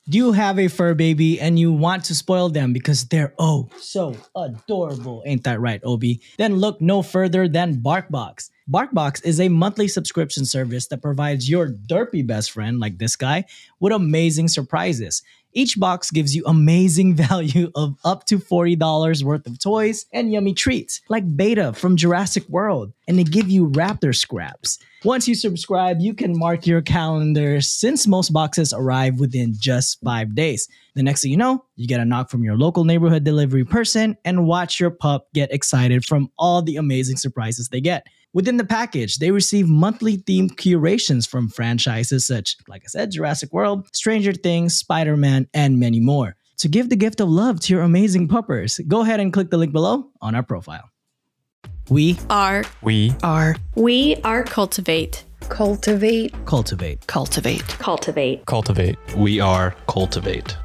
Do you have a fur baby and you want to spoil them because they're oh so adorable? Ain't that right, Obi? Then look no further than BarkBox. BarkBox is a monthly subscription service that provides your derpy best friend, like this guy, with amazing surprises. Each box gives you amazing value of up to $40 worth of toys and yummy treats, like Beta from Jurassic World, and they give you raptor scraps. Once you subscribe, you can mark your calendar since most boxes arrive within just 5 days. The next thing you know, you get a knock from your local neighborhood delivery person and watch your pup get excited from all the amazing surprises they get. Within the package, they receive monthly themed curations from franchises such, like I said, Jurassic World, Stranger Things, Spider-Man, and many more. To give the gift of love to your amazing puppers, go ahead and click the link below on our profile. We are Cultivate. Cultivate. We are Cultivate.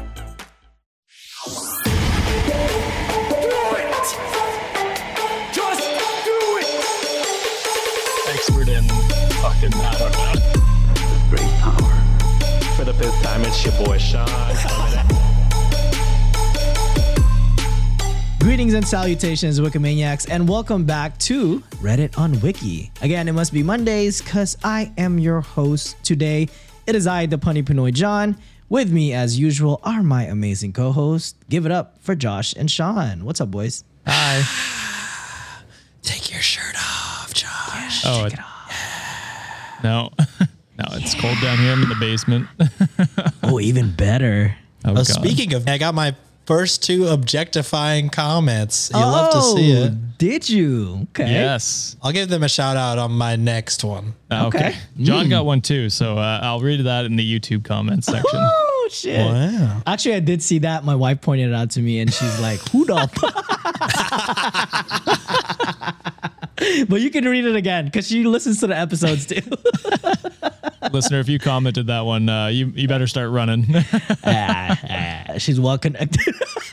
Expert in fucking, I don't know. Great power. For the fifth time, it's your boy Sean. Greetings and salutations, Wikimaniacs, and welcome back to Reddit on Wiki. Again, it must be Mondays because I am your host today. It is I, the Punny Pinoy John. With me, as usual, are my amazing co-hosts. Give it up for Josh and Sean. What's up, boys? Hi. Take your shirt off, Josh. Oh, Take it off. no. No, it's cold down here. I'm in the basement. Oh, even better. Oh, God. Speaking of, I got my first 2 objectifying comments. You'll love to see it. Did you? Okay. Yes. I'll give them a shout out on my next one. Okay. John got one too, so I'll read that in the YouTube comments section. Oh, shit. Wow. Actually, I did see that. My wife pointed it out to me, and she's like, who the But you can read it again because she listens to the episodes too. Listener, if you commented that one, you better start running. She's well connected.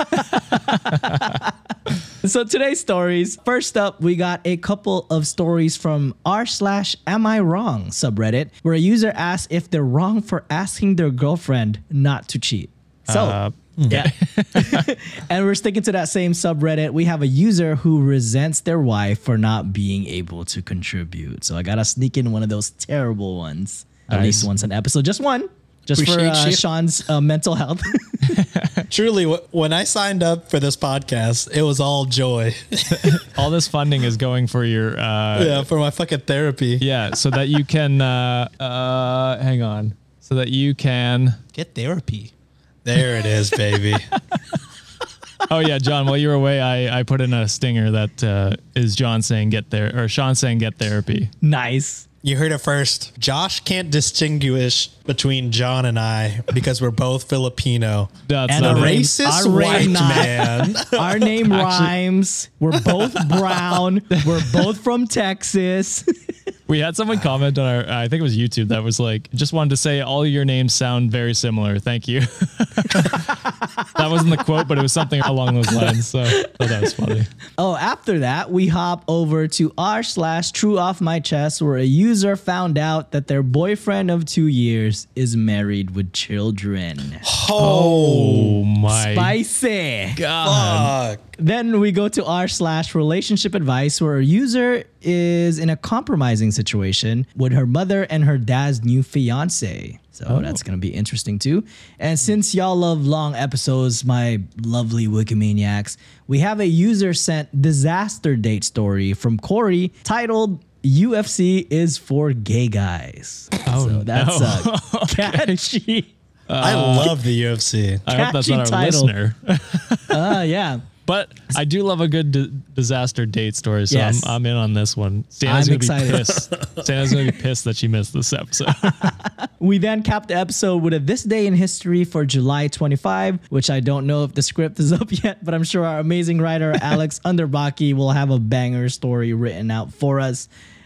So today's stories. First up, we got a couple of stories from r/Am I Wrong subreddit, where a user asks if they're wrong for asking their girlfriend not to cheat. So, yeah. And we're sticking to that same subreddit. We have a user who resents their wife for not being able to contribute. So I gotta sneak in one of those terrible ones. At least once an episode. Just one. Just Appreciate for you. Sean's mental health. Truly, when I signed up for this podcast, it was all joy. All this funding is going for your Yeah, for my fucking therapy. yeah, so that you can hang on. So that you can Get therapy. There it is, baby. Oh yeah, John, while you were away, I put in a stinger that is John saying get there or Sean saying get therapy. Nice. You heard it first. Josh can't distinguish between John and I because we're both Filipino. That's And not a it. race- Racist Our white name- man. Our name rhymes. We're both brown. We're both from Texas. We had someone comment on our, I think it was YouTube, that was like, just wanted to say all your names sound very similar. Thank you. That wasn't the quote, but it was something along those lines. So I thought that was funny. Oh, after that, we hop over to r/True Off My Chest, where a user found out that their boyfriend of 2 years is married with children. Oh my Spicy. God. Fuck. Then we go to r/Relationship Advice, where a user is in a compromising situation with her mother and her dad's new fiance. So that's going to be interesting too. And since y'all love long episodes, my lovely Wikimaniacs, we have a user sent disaster date story from Corey titled UFC is for gay guys. Oh, so that's no. catchy. I love the UFC. I hope that's not our catchy title. listener. Yeah. But I do love a good disaster date story, so Yes. I'm in on this one. Stana's I'm going to be excited. pissed. Stana's going to be pissed that she missed this episode. We then cap the episode with a This Day in History for July 25, which I don't know if the script is up yet, but I'm sure our amazing writer Alex Underbaki will have a banger story written out for us.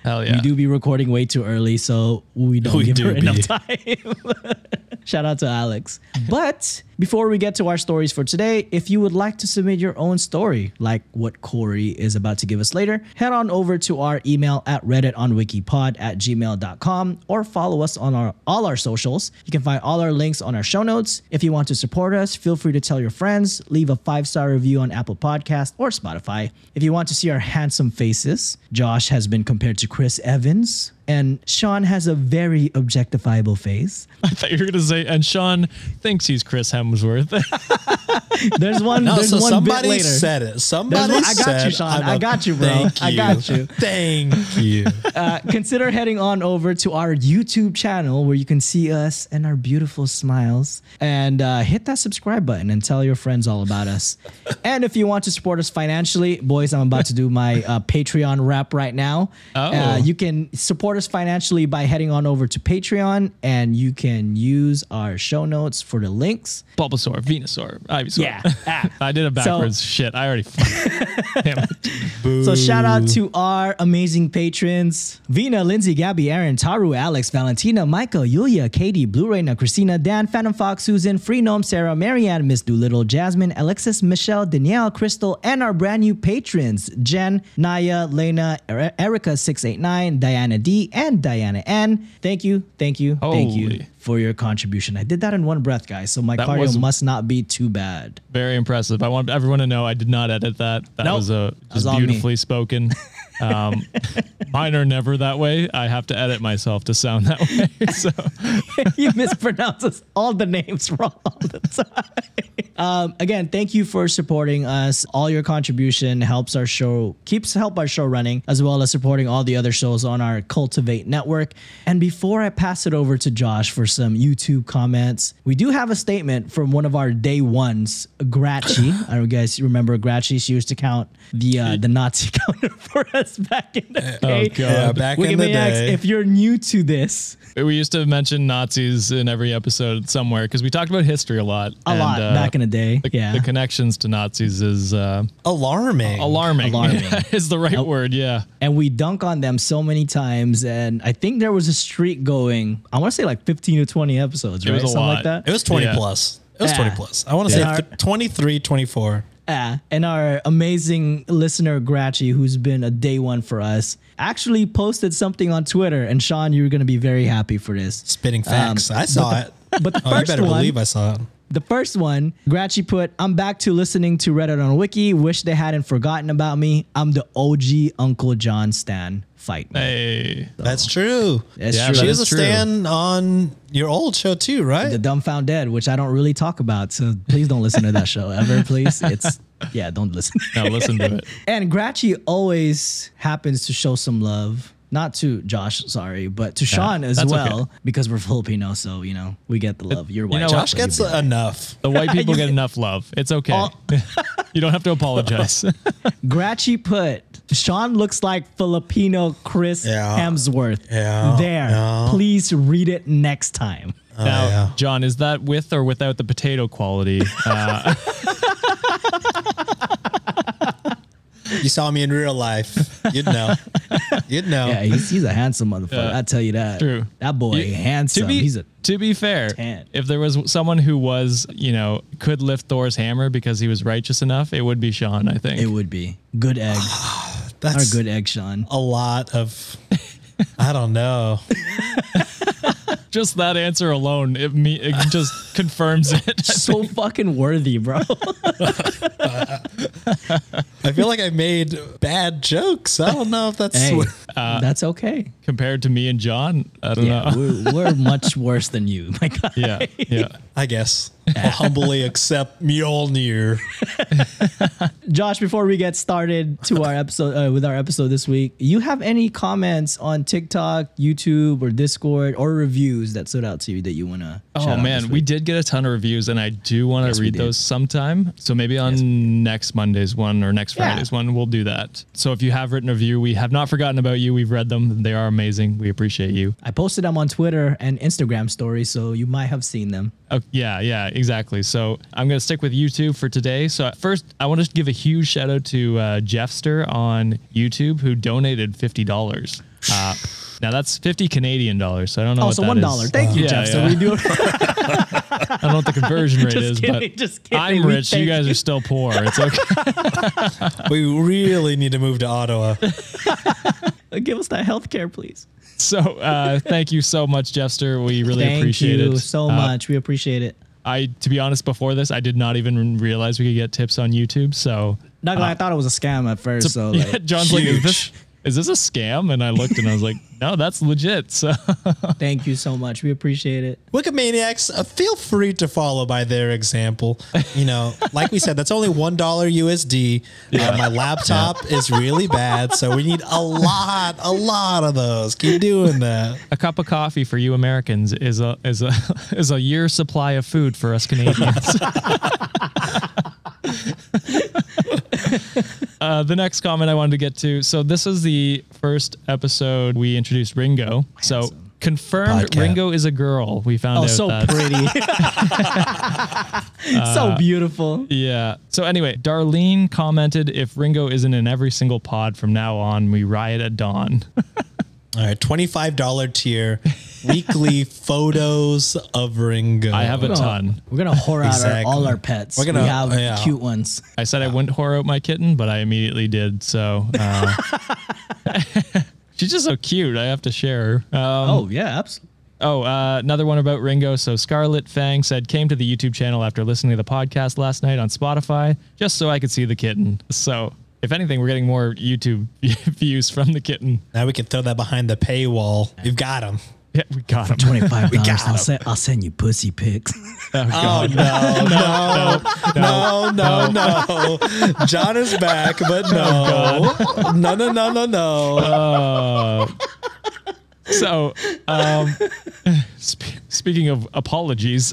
Hell yeah. We do be recording way too early, so we don't give her enough time. Shout out to Alex. But before we get to our stories for today, if you would like to submit your own story, like what Corey is about to give us later, head on over to our email at redditonwikipod@gmail.com or follow us on all our socials. You can find all our links on our show notes. If you want to support us, feel free to tell your friends, leave a 5-star review on Apple Podcast or Spotify. If you want to see our handsome faces, Josh has been compared to Chris Evans, and Sean has a very objectifiable face. I thought you were going to say, and Sean thinks he's Chris Hemsworth. There's one. No, there's so one somebody bit later. said it. Somebody I got said, you, Sean. I got you, bro. Thank you. I got you. Thank you. Consider heading on over to our YouTube channel where you can see us and our beautiful smiles, and hit that subscribe button and tell your friends all about us. And if you want to support us financially, boys, I'm about to do my Patreon rap right now. You can support us financially by heading on over to Patreon, and you can use our show notes for the links. Bulbasaur, Venusaur, Ivysaur. Yeah. I did it backwards. Shit, I already. Damn it. So shout out to our amazing patrons: Vina, Lindsay, Gabby, Aaron, Taru, Alex, Valentina, Michael, Yulia, Katie, Blue Raina, Christina, Dan, Phantom Fox, Susan, Free Gnome, Sarah, Marianne, Miss Doolittle, Jasmine, Alexis, Michelle, Danielle, Crystal, and our brand new patrons: Jen, Naya, Lena, Erica 689, Diana D, and Diana N. Thank you Holy. for your contribution. I did that in one breath, guys, so my That cardio was- must not be too bad. Very impressive. I want everyone to know I did not edit that. That Nope. was That was just all me. beautifully spoken. Mine are never that way. I have to edit myself to sound that way. So You mispronounce all the names wrong all the time. Again, thank you for supporting us. All your contribution help our show running, as well as supporting all the other shows on our Cultivate network. And before I pass it over to Josh for some YouTube comments, we do have a statement from one of our day ones, Gratchy. I don't know if you guys remember Gratchy. She used to count the Nazi counter for us back in the day. God. Yeah, back in the Wikimaniacs, day. if you're new to this, we used to mention Nazis in every episode somewhere because we talked about history a lot. a lot back in the day. The connections to Nazis is Alarming. alarming. Is the right word. Yeah. And we dunk on them so many times. And I think there was a streak going, I want to say like 15 to 20 episodes, right? was a Something lot. like that. It was 20 Yeah. plus. It was Yeah. 20 plus. I want to Yeah. say 23, 24. And our amazing listener, Gratchy, who's been a day one for us, actually posted something on Twitter. And Sean, you're going to be very happy for this. Spitting facts. I saw it. But the Oh, you first better one, believe I saw it. the first one, Gratchy put, I'm back to listening to Reddit on Wiki. Wish they hadn't forgotten about me. I'm the OG Uncle John stan. Fight me. Hey. That's true. That's Yeah, true. She that was is a true. stand on your old show too, right? The Dumbfound Dead, which I don't really talk about. So please don't listen to that show ever, please. Don't listen. Now listen to it. And Gratchy always happens to show some love. Not to Josh, sorry, but to Sean as that's well, okay. because we're Filipino, so we get the love. You're white. know Josh so you gets be- enough. The white people get enough love. It's okay. Oh. You don't have to apologize. Gratchy put, Sean looks like Filipino Chris Yeah. Hemsworth. Yeah. There. Yeah. Please read it next time. Now, yeah. John, is that with or without the potato quality? You saw me in real life. You'd know. You'd know. Yeah, he's a handsome motherfucker. I tell you that. True. That boy, handsome. He's a To be fair, 10. if there was someone who was, could lift Thor's hammer because he was righteous enough, it would be Sean, I think. It would be good egg. That's Our good egg, Sean. a lot of, I don't know. Just that answer alone, it just confirms it. So fucking worthy, bro. I feel like I made bad jokes. I don't know if that's. Hey, that's okay. Compared to me and John, I don't Yeah, know. we're much worse than you, my guy. Yeah. I guess. I'll humbly accept Mjolnir. Josh, before we get started to our episode with our episode this week, you have any comments on TikTok, YouTube, or Discord, or reviews that stood out to you that you want to? Oh man, we did get a ton of reviews, and I do want to we read did. those sometime. So maybe on next Monday's one or next Yeah. Friday's one, we'll do that. So if you have written a review, we have not forgotten about you. We've read them; they are amazing. We appreciate you. I posted them on Twitter and Instagram stories, so you might have seen them. Oh, yeah, exactly. So I'm going to stick with YouTube for today. So first, I want to give a huge shout out to Jeffster on YouTube, who donated $50. Now that's 50 Canadian dollars. So I don't know. Oh, what so that $1. is. Thank you, Yeah, Jeff. yeah. So we do. I don't know what the conversion rate is, kidding, but just kidding. I'm We rich. You thank guys you. are still poor. It's okay. We really need to move to Ottawa. Give us that healthcare, please. So thank you so much, Jeffster. We really Thank appreciate you it so much. We appreciate it. To be honest, before this, I did not even realize we could get tips on YouTube. So Not gonna lie, I thought it was a scam at first. So yeah, like, John's like, is this a scam? And I looked and I was like, no, that's legit. So thank you so much. We appreciate it. Wikimaniacs, feel free to follow by their example. You know, like we said, that's only $1 USD. My laptop is really bad, so we need a lot of those. Keep doing that. a cup of coffee for you Americans is a year's supply of food for us Canadians. The next comment I wanted to get to. So this is the first episode we introduced Ringo. So confirmed Podcast. Ringo is a girl. We found Oh, out so that. pretty. So beautiful. Yeah. So anyway, Darlene commented, if Ringo isn't in every single pod from now on, we riot at dawn. All right, $25 tier, weekly photos of Ringo. I have a ton. We're gonna whore out Exactly. all our pets. We're gonna- we have yeah. cute ones. I said I wouldn't whore out my kitten, but I immediately did. So she's just so cute. I have to share her. Oh yeah, absolutely. Another one about Ringo. So Scarlet Fang said, came to the YouTube channel after listening to the podcast last night on Spotify, just so I could see the kitten. So if anything, we're getting more YouTube views from the kitten. Now we can throw that behind the paywall. We've got him. Yeah, we got him. $25. I'll send you pussy pics. Oh, no. John is back, but no. No. So, speaking of apologies,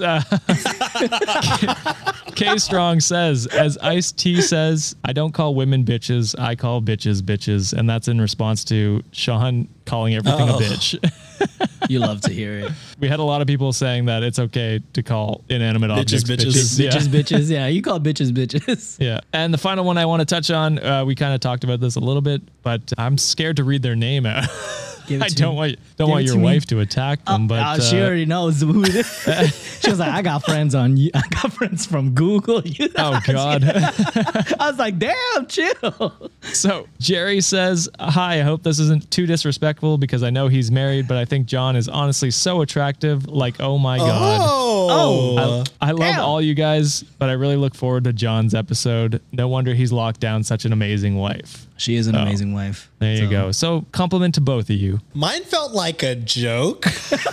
K Strong says, as Ice-T says, I don't call women bitches, I call bitches bitches. And that's in response to Sean calling everything a bitch. You love to hear it. We had a lot of people saying that it's okay to call inanimate objects bitches. Yeah. Bitches. Yeah, you call bitches bitches. Yeah. And the final one I want to touch on, we kind of talked about this a little bit, but I'm scared to read their name out. Give it I to don't me. want it your to me. wife to attack them, but she already knows who it is. She was like, I got friends I got friends from Google. oh God. I was like, damn, chill. So Jerry says, hi, I hope this isn't too disrespectful because I know he's married, but I think John is honestly so attractive. Like, oh my God. Oh. I love Damn. all you guys, but I really look forward to John's episode. No wonder he's locked down such an amazing wife. She is an amazing wife. There you go. So compliment to both of you. Mine felt like a joke.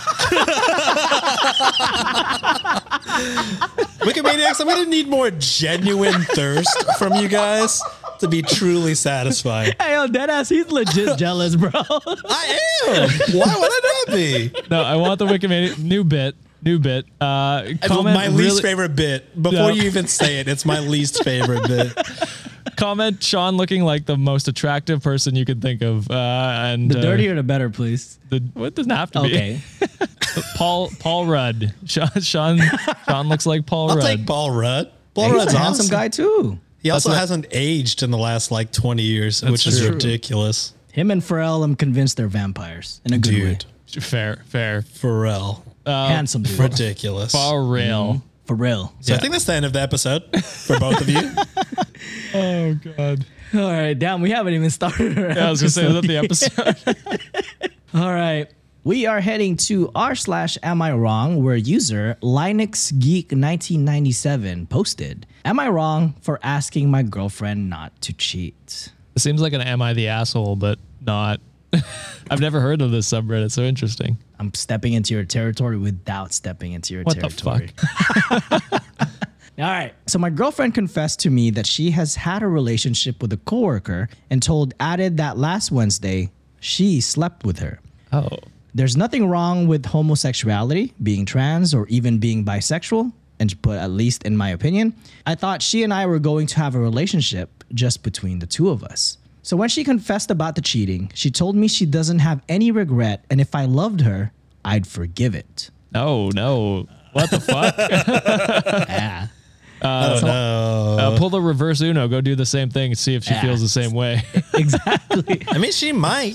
Wikimaniacs, I'm going to need more genuine thirst from you guys to be truly satisfied. Hey, yo, deadass, he's legit jealous, bro. I am. Why would I not be? No, I want the Wikimania new bit. Comment My least favorite bit. Before No. you even say it, it's my least favorite bit. Comment Sean looking like the most attractive person you could think of. And The dirtier, the better, please. What doesn't have to be. Okay. Paul Rudd. Sean looks like Paul I'll Rudd. take Paul Rudd. Paul He's Rudd's a handsome awesome. guy, too. He also what- hasn't aged in the last like 20 years, which is true. ridiculous. Him and Pharrell, I'm convinced they're vampires in a good way. Dude, Fair. Pharrell. Handsome dude. Ridiculous. For real. For real. So I think that's the end of the episode for both of you. Oh God. All right, damn, we haven't even started our I was gonna say, is that the episode? All right. We are heading to r/Am I Wrong, where user LinuxGeek1997 posted, Am I wrong for asking my girlfriend not to cheat? It seems like an Am I the Asshole, but not. I've never heard of this subreddit, so interesting. I'm stepping into your territory without stepping into your What the territory. All right. So my girlfriend confessed to me that she has had a relationship with a coworker and added that last Wednesday she slept with her. Oh. There's nothing wrong with homosexuality, being trans, or even being bisexual, but at least in my opinion, I thought she and I were going to have a relationship just between the two of us. So when she confessed about the cheating, she told me she doesn't have any regret, and if I loved her, I'd forgive it. Oh no. What the fuck? Yeah. Pull the reverse Uno. Go do the same thing and see if she feels the same way. Exactly. I mean, she might.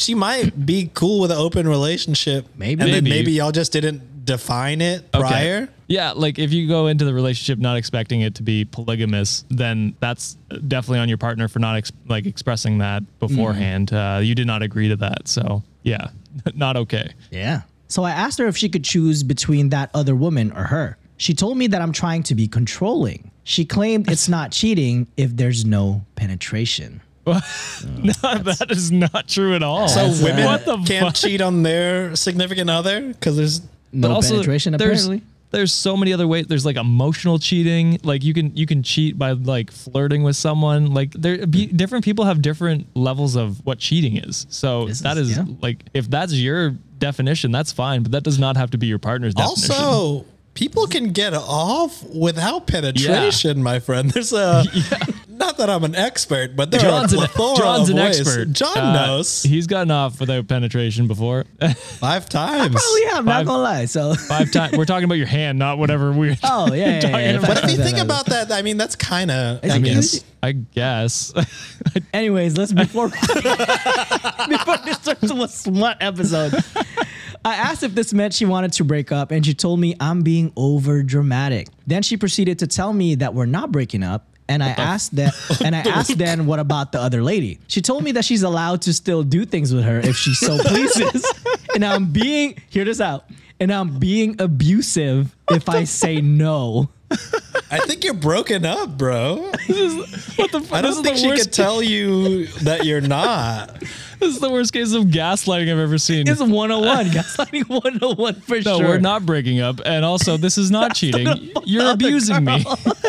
she might be cool with an open relationship. Maybe. And then Maybe. maybe y'all just didn't define it prior. Yeah, like if you go into the relationship not expecting it to be polygamous, then that's definitely on your partner for not expressing that beforehand. You did not agree to that. So yeah, not okay. Yeah. So I asked her if she could choose between that other woman or her. She told me that I'm trying to be controlling. She claimed it's not cheating if there's no penetration. No, that is not true at all. So women what the can't fuck? cheat on their significant other because there's No penetration, apparently. There's so many other ways. There's like emotional cheating. Like you can cheat by like flirting with someone. Like different people have different levels of what cheating is. So like if that's your definition, that's fine. But that does not have to be your partner's definition. also people can get off without penetration, my friend. There's a not that I'm an expert, but there are a plethora John's of an ways. expert. John knows He's gotten off without penetration before. 5 times. Probably have, not gonna lie. So 5 times. We're talking about your hand, not whatever we're oh yeah. talking about. But if you think about that, I mean, that's kind of, Is I it guess. cute? I guess. Anyways, before this turns into a smut episode. I asked if this meant she wanted to break up, and she told me I'm being over dramatic. Then she proceeded to tell me that we're not breaking up. And I asked then what about the other lady? She told me that she's allowed to still do things with her if she so pleases. And hear this out. And I'm being abusive if I say no. I think you're broken up, bro. What the fuck? I don't think she could tell you that you're not. This is the worst case of gaslighting I've ever seen. It's 101. Gaslighting 101 for No, sure. we're not breaking up. And also, this is not cheating. You're abusing me.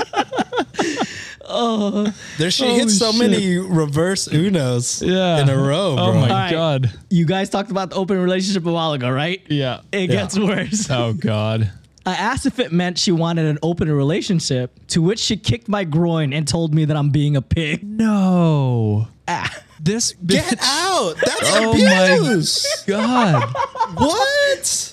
She hits so many reverse Unos in a row, bro. Oh my right. God. You guys talked about the open relationship a while ago, right? Yeah. It gets worse. Oh God. I asked if it meant she wanted an open relationship, to which she kicked my groin and told me that I'm being a pig. No. This Get bitch. out. That's Oh abuse. my God. What?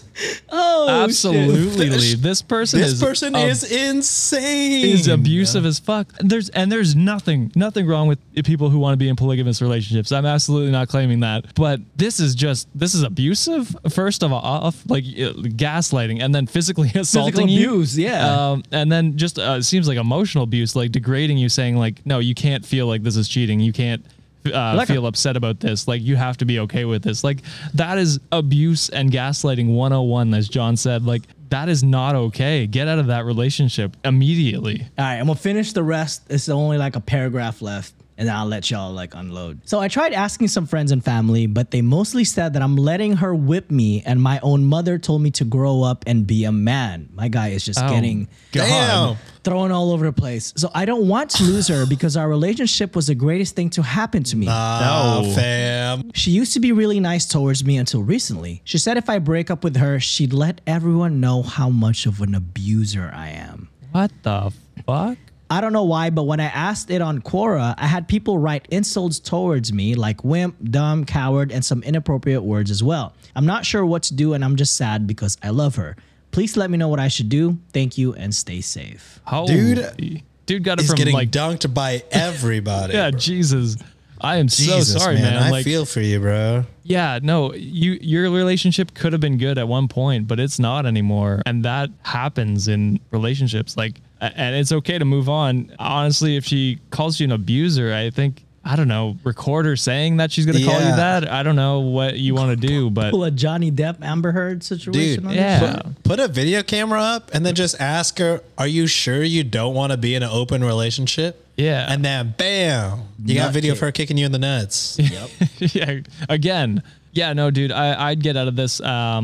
Oh, Absolutely, Lee. This person This person is insane. is abusive as fuck. There's nothing wrong with people who want to be in polygamous relationships. I'm absolutely not claiming that. But this is abusive. First of all, like gaslighting, and then physically assaulting Physical abuse, yeah. and then just seems like emotional abuse, like degrading you, saying like, no, you can't feel like this is cheating. You can't feel upset about this. Like you have to be okay with this. Like that is abuse and gaslighting 101, as John said. Like that is not okay. Get out of that relationship immediately. All right, I'm gonna finish the rest. It's only like a paragraph left, and then I'll let y'all like unload. So I tried asking some friends and family, but they mostly said that I'm letting her whip me, and my own mother told me to grow up and be a man. My guy is just getting Damn. thrown all over the place. So I don't want to lose her because our relationship was the greatest thing to happen to me. No, fam. She used to be really nice towards me until recently. She said if I break up with her, she'd let everyone know how much of an abuser I am. What the fuck? I don't know why, but when I asked it on Quora, I had people write insults towards me like wimp, dumb, coward, and some inappropriate words as well. I'm not sure what to do, and I'm just sad because I love her. Please let me know what I should do. Thank you, and stay safe. Dude got it He's from getting like dunked by everybody. yeah, bro. Jesus. I am Jesus, so sorry, man. I Like, feel for you, bro. yeah, no, your relationship could have been good at one point, but it's not anymore. And that happens in relationships. Like, and it's okay to move on. Honestly, if she calls you an abuser, I think, I don't know, record her saying that she's going to call you Yeah. that. I don't know what you want to do, but Pull a Johnny Depp Amber Heard situation Dude, on yeah. this? Put a video camera up and then just ask her, are you sure you don't want to be in an open relationship? Yeah. And then bam, you got Nut video of kick. her kicking you in the nuts. yeah, again. Yeah, no, dude, I'd get out of this.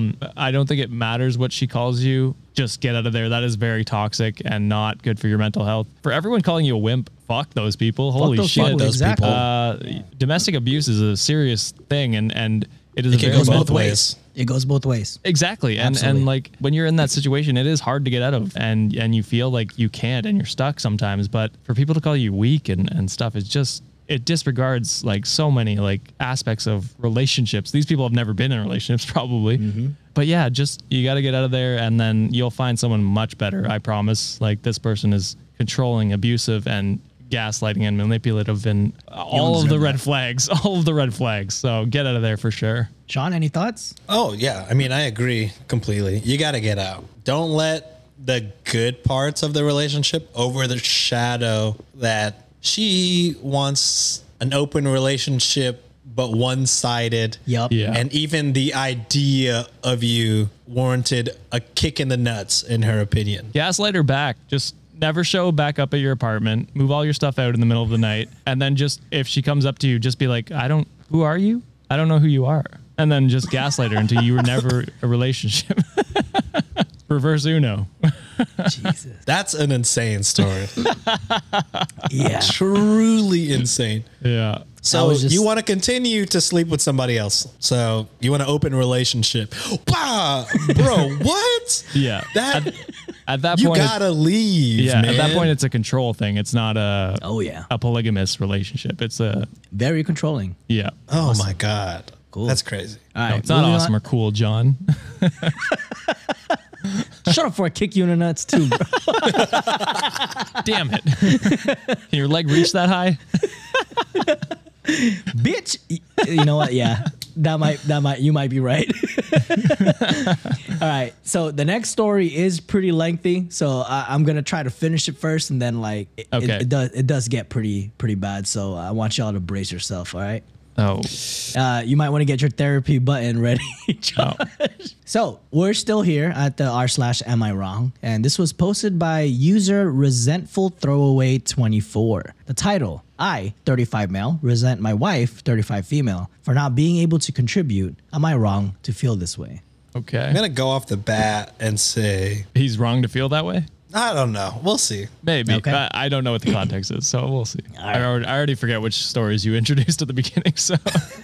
I don't think it matters what she calls you. Just get out of there. That is very toxic and not good for your mental health. For everyone calling you a wimp, fuck those people. Holy those shit. people, those exactly. Domestic abuse is a serious thing, and it is It a can very go bad- both ways. It goes both ways. Exactly. And Absolutely. like when you're in that situation, it is hard to get out of, and you feel like you can't and you're stuck sometimes. But for people to call you weak and stuff, it's just, it disregards like so many like aspects of relationships. These people have never been in relationships probably. But yeah, just you got to get out of there, and then you'll find someone much better. I promise. Like this person is controlling, abusive, and gaslighting and manipulative and all of the red flags, all of the red flags. So get out of there for sure. Sean, any thoughts? Oh, yeah. I mean, I agree completely. You got to get out. Don't let the good parts of the relationship overshadow that she wants an open relationship, but one-sided. Yup. Yeah. And even the idea of you warranted a kick in the nuts, in her opinion. Gaslight her back. Just never show back up at your apartment. Move all your stuff out in the middle of the night. And then just, if she comes up to you, just be like, who are you? I don't know who you are. And then just gaslight her until you were never a relationship. Reverse Uno. Jesus. That's an insane story. Yeah. Truly insane. Yeah. So was just- you want to continue to sleep with somebody else. So you want an open relationship. Bah, bro, what? Yeah. That At that you point, gotta leave. yeah. man. At that point, it's a control thing. It's not Oh, yeah. a polygamous relationship. It's a Very controlling. yeah. Oh my god, Cool. that's crazy. All right. No, it's not moving awesome on. or cool, John. Shut up before I kick you in the nuts, too, bro. Damn it. Can your leg reach that high? Bitch. You know what? Yeah. You might be right. All right. So the next story is pretty lengthy. So I'm going to try to finish it first. And then Okay. it does get pretty bad. So I want y'all to brace yourself. All right. Oh. You might want to get your therapy button ready. Josh. So we're still here at the r/am I wrong, and this was posted by user resentful throwaway 24. The title: I, 35 male, resent my wife, 35 female, for not being able to contribute. Am I wrong to feel this way? Okay. I'm gonna go off the bat and say He's wrong to feel that way? I don't know. We'll see. Maybe. Okay. I don't know what the context is, so we'll see. right. I already forget which stories you introduced at the beginning, so.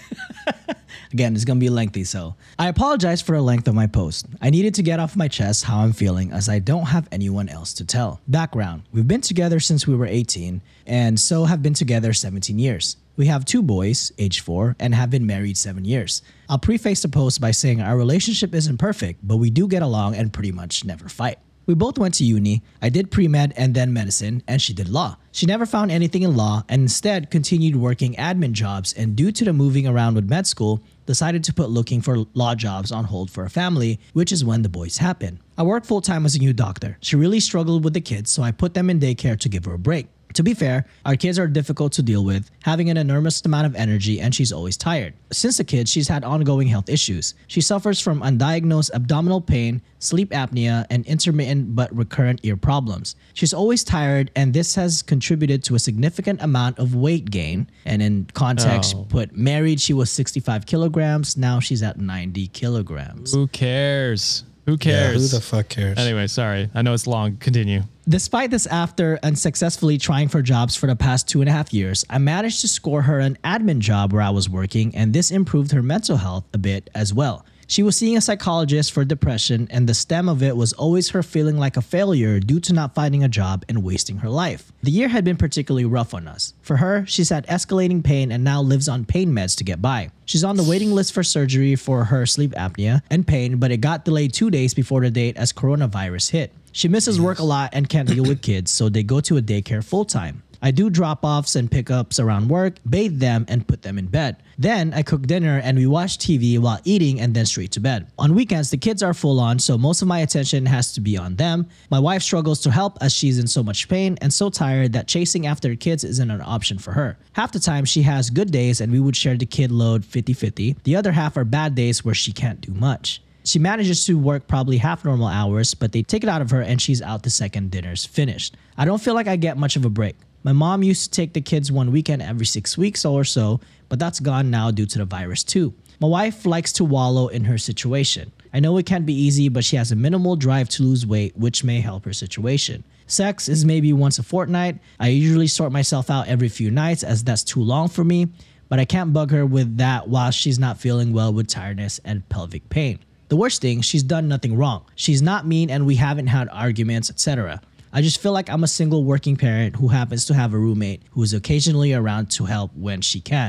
Again, it's going to be lengthy, so I apologize for the length of my post. I needed to get off my chest how I'm feeling as I don't have anyone else to tell. Background: we've been together since we were 18 and so have been together 17 years. We have 2 boys, age 4, and have been married 7 years. I'll preface the post by saying our relationship isn't perfect, but we do get along and pretty much never fight. We both went to uni. I did pre-med and then medicine, and she did law. She never found anything in law and instead continued working admin jobs, and due to the moving around with med school, decided to put looking for law jobs on hold for a family, which is when the boys happened. I work full-time as a new doctor. She really struggled with the kids, so I put them in daycare to give her a break. To be fair, our kids are difficult to deal with, having an enormous amount of energy, and she's always tired. Since the kids, she's had ongoing health issues. She suffers from undiagnosed abdominal pain, sleep apnea, and intermittent but recurrent ear problems. She's always tired, and this has contributed to a significant amount of weight gain. And in context, put married, she was 65 kilograms. Now she's at 90 kilograms. Who cares? Who Yeah, cares? who the fuck cares? Anyway, sorry. I know it's long. Continue. Despite this, after unsuccessfully trying for jobs for the past 2.5 years, I managed to score her an admin job where I was working, and this improved her mental health a bit as well. She was seeing a psychologist for depression, and the stem of it was always her feeling like a failure due to not finding a job and wasting her life. The year had been particularly rough on us. For her, she's had escalating pain and now lives on pain meds to get by. She's on the waiting list for surgery for her sleep apnea and pain, but it got delayed 2 days before the date as coronavirus hit. She misses work a lot and can't deal with kids, so they go to a daycare full-time. I do drop-offs and pickups around work, bathe them, and put them in bed. Then I cook dinner and we watch TV while eating and then straight to bed. On weekends, the kids are full on, so most of my attention has to be on them. My wife struggles to help as she's in so much pain and so tired that chasing after kids isn't an option for her. Half the time she has good days and we would share the kid load 50-50. The other half are bad days where she can't do much. She manages to work probably half normal hours, but they take it out of her and she's out the second dinner's finished. I don't feel like I get much of a break. My mom used to take the kids one weekend every 6 weeks or so, but that's gone now due to the virus too. My wife likes to wallow in her situation. I know it can't be easy, but she has a minimal drive to lose weight, which may help her situation. Sex is maybe once a fortnight. I usually sort myself out every few nights as that's too long for me, but I can't bug her with that while she's not feeling well with tiredness and pelvic pain. The worst thing, she's done nothing wrong. She's not mean and we haven't had arguments, etc. I just feel like I'm a single working parent who happens to have a roommate who is occasionally around to help when she can.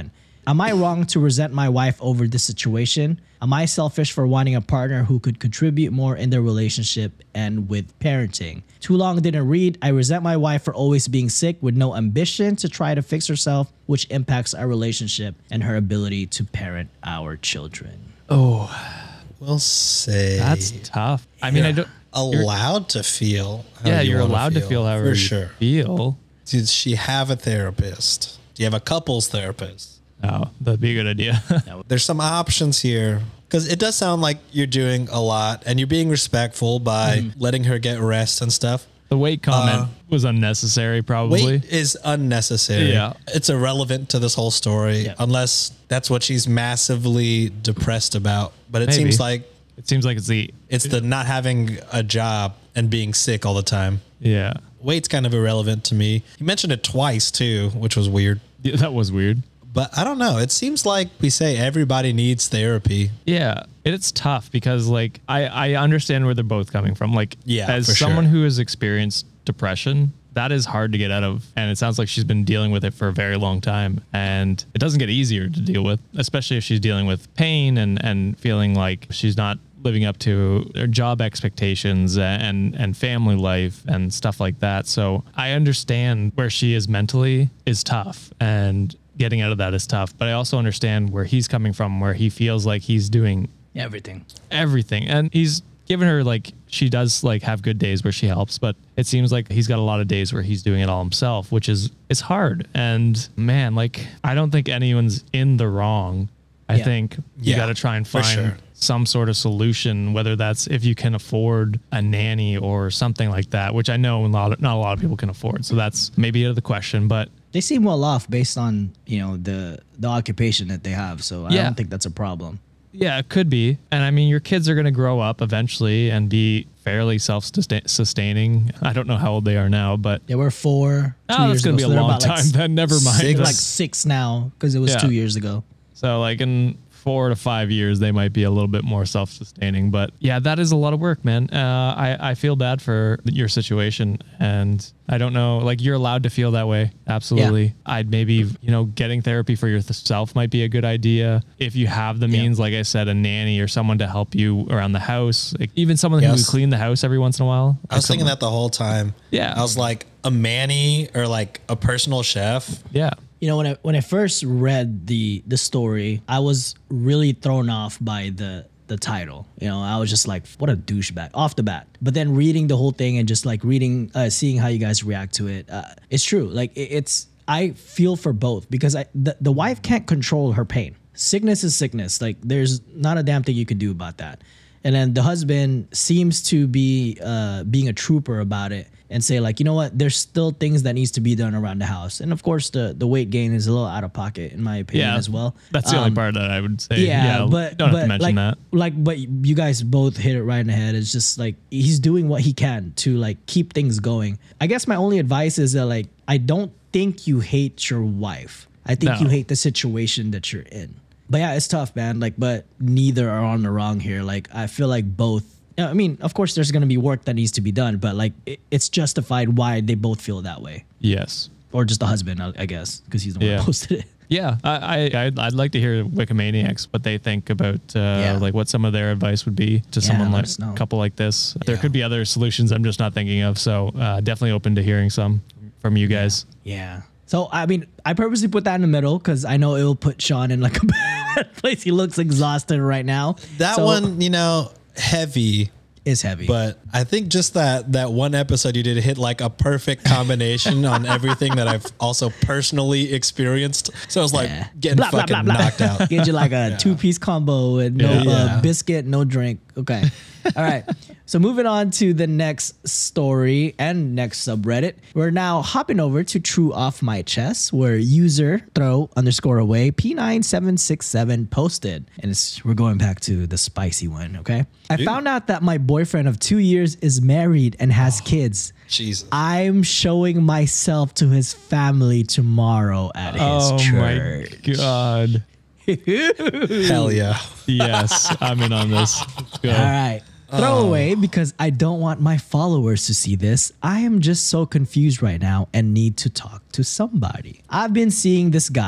Am I wrong to resent my wife over this situation? Am I selfish for wanting a partner who could contribute more in their relationship and with parenting? Too long didn't read. I resent my wife for always being sick with no ambition to try to fix herself, which impacts our relationship and her ability to parent our children. We'll say That's tough. I mean, I don't. allowed to feel. How Yeah, you you're wanna allowed to feel however for you sure. feel. Did she have a therapist? Do you have a couples therapist? Oh, that'd be a good idea. There's some options here because it does sound like you're doing a lot and you're being respectful by letting her get rest and stuff. The weight comment was unnecessary, probably. Weight is unnecessary. Yeah. It's irrelevant to this whole story unless that's what she's massively depressed about. But it Maybe. seems like It seems like it's the not having a job and being sick all the time. yeah. Weight's kind of irrelevant to me. He mentioned it twice too, which was weird. Yeah, that was weird. But I don't know. It seems like we say everybody needs therapy. Yeah, it's tough because like I understand where they're both coming from. Like Yeah, as for someone sure. who has experienced depression, that is hard to get out of. And it sounds like she's been dealing with it for a very long time. And it doesn't get easier to deal with, especially if she's dealing with pain and feeling like she's not living up to their job expectations and family life and stuff like that. So I understand where she is mentally is tough and getting out of that is tough. But I also understand where he's coming from, where he feels like he's doing Everything. everything. And he's given her like, she does like have good days where she helps, but it seems like he's got a lot of days where he's doing it all himself, which is, it's hard. And man, like, I don't think anyone's in the wrong. I Yeah. think you Yeah, got to try and for find sure. some sort of solution, whether that's if you can afford a nanny or something like that, which I know not a lot of people can afford. So that's maybe out of the question, but They seem well off based on, the occupation that they have. So I Yeah. don't think that's a problem. yeah, it could be. And I mean, your kids are going to grow up eventually and be fairly self-sustaining. I don't know how old they are now, but They were 4, 2 oh, years that's going to ago. be a so they're long about, time then. Never mind. six. Like 6 now because it was Yeah. 2 years ago. So like in 4 to 5 years, they might be a little bit more self-sustaining. But yeah, that is a lot of work, man. I feel bad for your situation, and I don't know. Like, you're allowed to feel that way. Absolutely. I'd maybe getting therapy for yourself might be a good idea if you have the means. Like I said, a nanny or someone to help you around the house. Like even someone who Yes. would clean the house every once in a while. I was thinking that the whole time. Yeah. I was like, a manny or like a personal chef. Yeah. When I first read the story, I was really thrown off by the title. I was just like, what a douchebag off the bat. But then reading the whole thing and just like seeing how you guys react to it, it's true. Like I feel for both because the wife can't control her pain. Sickness is sickness. Like there's not a damn thing you can do about that. And then the husband seems to be being a trooper about it and say like, you know what, there's still things that needs to be done around the house. And of course the weight gain is a little out of pocket in my opinion as well. That's the only part that I would say. Yeah, but don't have to mention like, that. But you guys both hit it right in the head. It's just like he's doing what he can to like keep things going. I guess my only advice is that like I don't think you hate your wife. I think No. you hate the situation that you're in. But yeah, it's tough, man. Like, but neither are on the wrong here. Like, I feel like both. I mean, of course, there's gonna be work that needs to be done, but like, it's justified why they both feel that way, Yes. or just the husband, I guess, because he's the one Yeah. who posted it. Yeah, I'd like to hear Wikimaniacs what they think about like what some of their advice would be to someone let like us know. a couple like this. There could be other solutions I'm just not thinking of. So definitely open to hearing some from you guys. Yeah. So I mean, I purposely put that in the middle because I know it will put Sean in like a bad place. He looks exhausted right now. That So- one, heavy. is heavy. But I think just that one episode you did hit like a perfect combination on everything that I've also personally experienced. So I was like Yeah. getting Blah, blah, fucking blah, blah. knocked out. Get you like a 2-piece combo with no Yeah. biscuit, no drink. Okay. All right. So moving on to the next story and next subreddit. We're now hopping over to True Off My Chest, where user throw_away P9767 posted. And we're going back to the spicy one, okay? I found out that my boyfriend of 2 years is married and has kids. Jesus. I'm showing myself to his family tomorrow at his Oh church. my god! Hell yeah. Yes, I'm in on this. Let's go. All right. Throw away because I don't want my followers to see this. I am just so confused right now and need to talk to somebody. I've been seeing this guy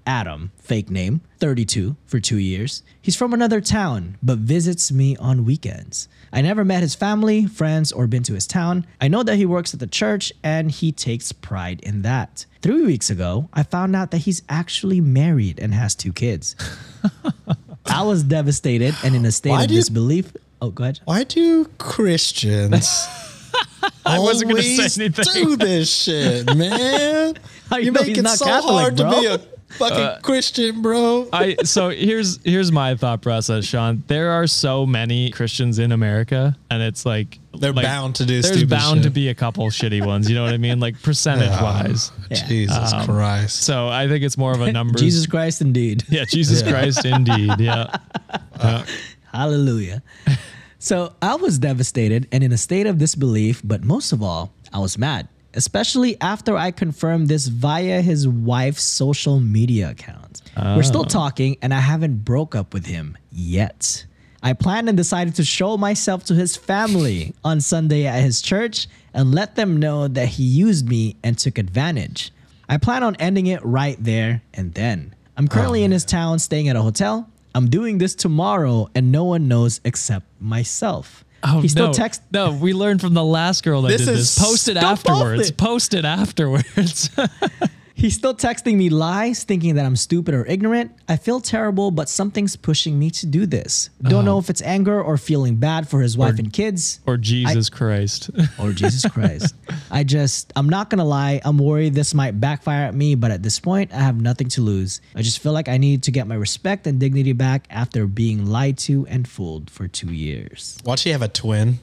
Adam, fake name, 32 for 2 years. He's from another town, but visits me on weekends. I never met his family, friends, or been to his town. I know that he works at the church and he takes pride in that. 3 weeks ago, I found out that he's actually married and has 2 kids. I was devastated and in a state of disbelief. Oh, go ahead. Why do Christians I wasn't going to always say anything. do this shit, man? How you You know make he's it not so Catholic, hard bro? to be a fucking Christian, bro. So here's my thought process, Sean. There are so many Christians in America, and it's like They're bound to do There's stupid bound to shit. be a couple shitty ones. You know what I mean? Like percentage wise. Yeah. Jesus Christ. So I think it's more of a numbers. Jesus Christ, indeed. Yeah, Jesus Christ, indeed. Yeah. Hallelujah. So I was devastated and in a state of disbelief, but most of all, I was mad, especially after I confirmed this via his wife's social media account. We're still talking and I haven't broke up with him yet. I planned and decided to show myself to his family on Sunday at his church and let them know that he used me and took advantage. I plan on ending it right there and then. I'm currently in his town staying at a hotel. I'm doing this tomorrow and no one knows except myself. Oh, He still no. texts. No, we learned from the last girl that This did is this. Post it Stop afterwards. it. Post it afterwards. He's still texting me lies, thinking that I'm stupid or ignorant. I feel terrible, but something's pushing me to do this. Don't know if it's anger or feeling bad for his wife and kids. or Jesus Christ. Or Jesus Christ. I'm not gonna lie, I'm worried this might backfire at me, but at this point, I have nothing to lose. I just feel like I need to get my respect and dignity back after being lied to and fooled for 2 years. Watch you have a twin.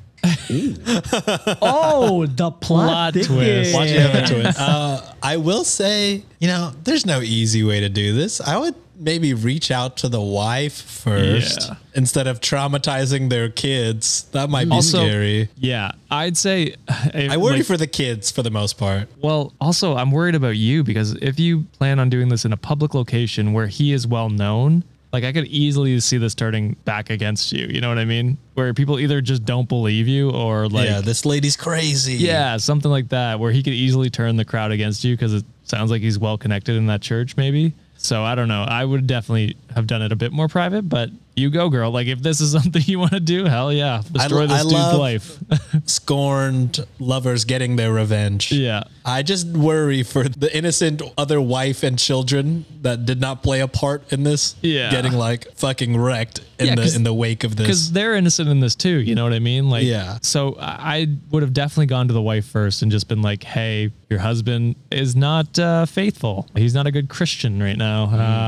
Oh, the plot twist. thickens. Watch you have a twist. I will say, there's no easy way to do this. I would maybe reach out to the wife first Yeah. instead of traumatizing their kids. That might be Also, scary. Yeah, I'd say I worry for the kids for the most part. Well, also, I'm worried about you because if you plan on doing this in a public location where he is well known, like I could easily see this turning back against you. You know what I mean? Where people either just don't believe you or like, Yeah, this lady's crazy. yeah, something like that, where he could easily turn the crowd against you because it sounds like he's well connected in that church, maybe. So I don't know. I would definitely have done it a bit more private, but you go, girl. Like if this is something you want to do, hell yeah, destroy this dude's love life. Scorned lovers getting their revenge. Yeah. I just worry for the innocent other wife and children that did not play a part in this. Yeah. Getting like fucking wrecked Yeah, in the wake of this. Because they're innocent in this too, you know what I mean? Like, Yeah. So I would have definitely gone to the wife first and just been like, "Hey, your husband is not faithful. He's not a good Christian right now.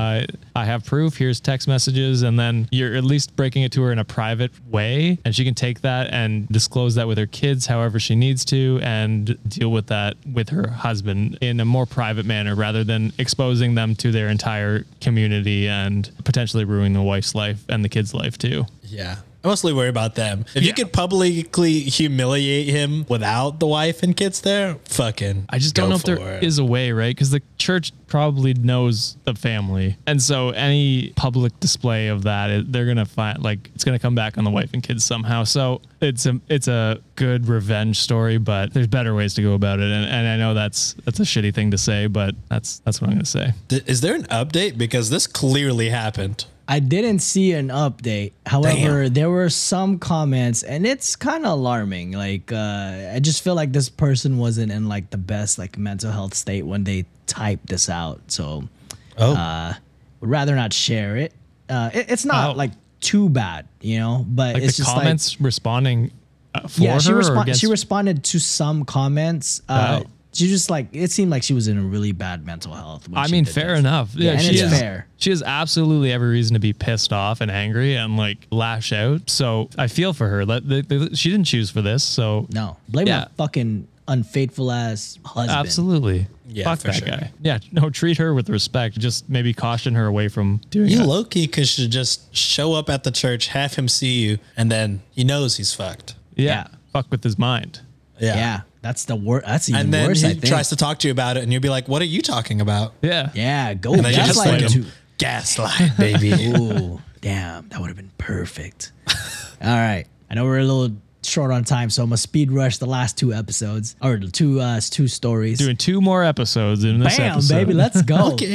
I have proof. Here's text messages." And then you're at least breaking it to her in a private way, and she can take that and disclose that with her kids, however she needs to, and deal with that with her husband in a more private manner rather than exposing them to their entire community and potentially ruining the wife's life and the kid's life too. Yeah. I mostly worry about them. If you Yeah. could publicly humiliate him without the wife and kids there, fucking I just don't know if there is a way, right? Because the church probably knows the family. And so any public display of that, they're going to find like it's going to come back on the wife and kids somehow. So it's a good revenge story, but there's better ways to go about it. And I know that's a shitty thing to say, but that's what I'm going to say. Is there an update? Because this clearly happened. I didn't see an update. However, there were some comments and it's kind of alarming. Like, I just feel like this person wasn't in like the best like mental health state when they typed this out. So, would rather not share it. It's not like too bad, but Like it's the just comments responding for yeah, her or against? she responded to some comments. She just like, it seemed like she was in a really bad mental health. When I she mean, did fair this. enough. Yeah, and she it's is fair. She has absolutely every reason to be pissed off and angry and like lash out. So I feel for her. She didn't choose for this. So No, blame Yeah. that fucking unfaithful ass husband. absolutely. Yeah, Fuck for that sure. guy. Yeah, no, treat her with respect. Just maybe caution her away from doing You it. low-key should just show up at the church, have him see you, and then he knows he's fucked. Yeah. Fuck with his mind. Yeah, that's the worst. That's even And then worse. I he think. tries to talk to you about it, and you'll be like, "What are you talking about?" Yeah. Yeah, go And then you just gaslight like him. him. Gaslight, baby. Ooh, damn, that would have been perfect. All right, I know we're a little short on time, so I'm gonna speed rush the last 2 episodes or two stories. Doing 2 more episodes in this Bam, episode. baby, let's go. Okay.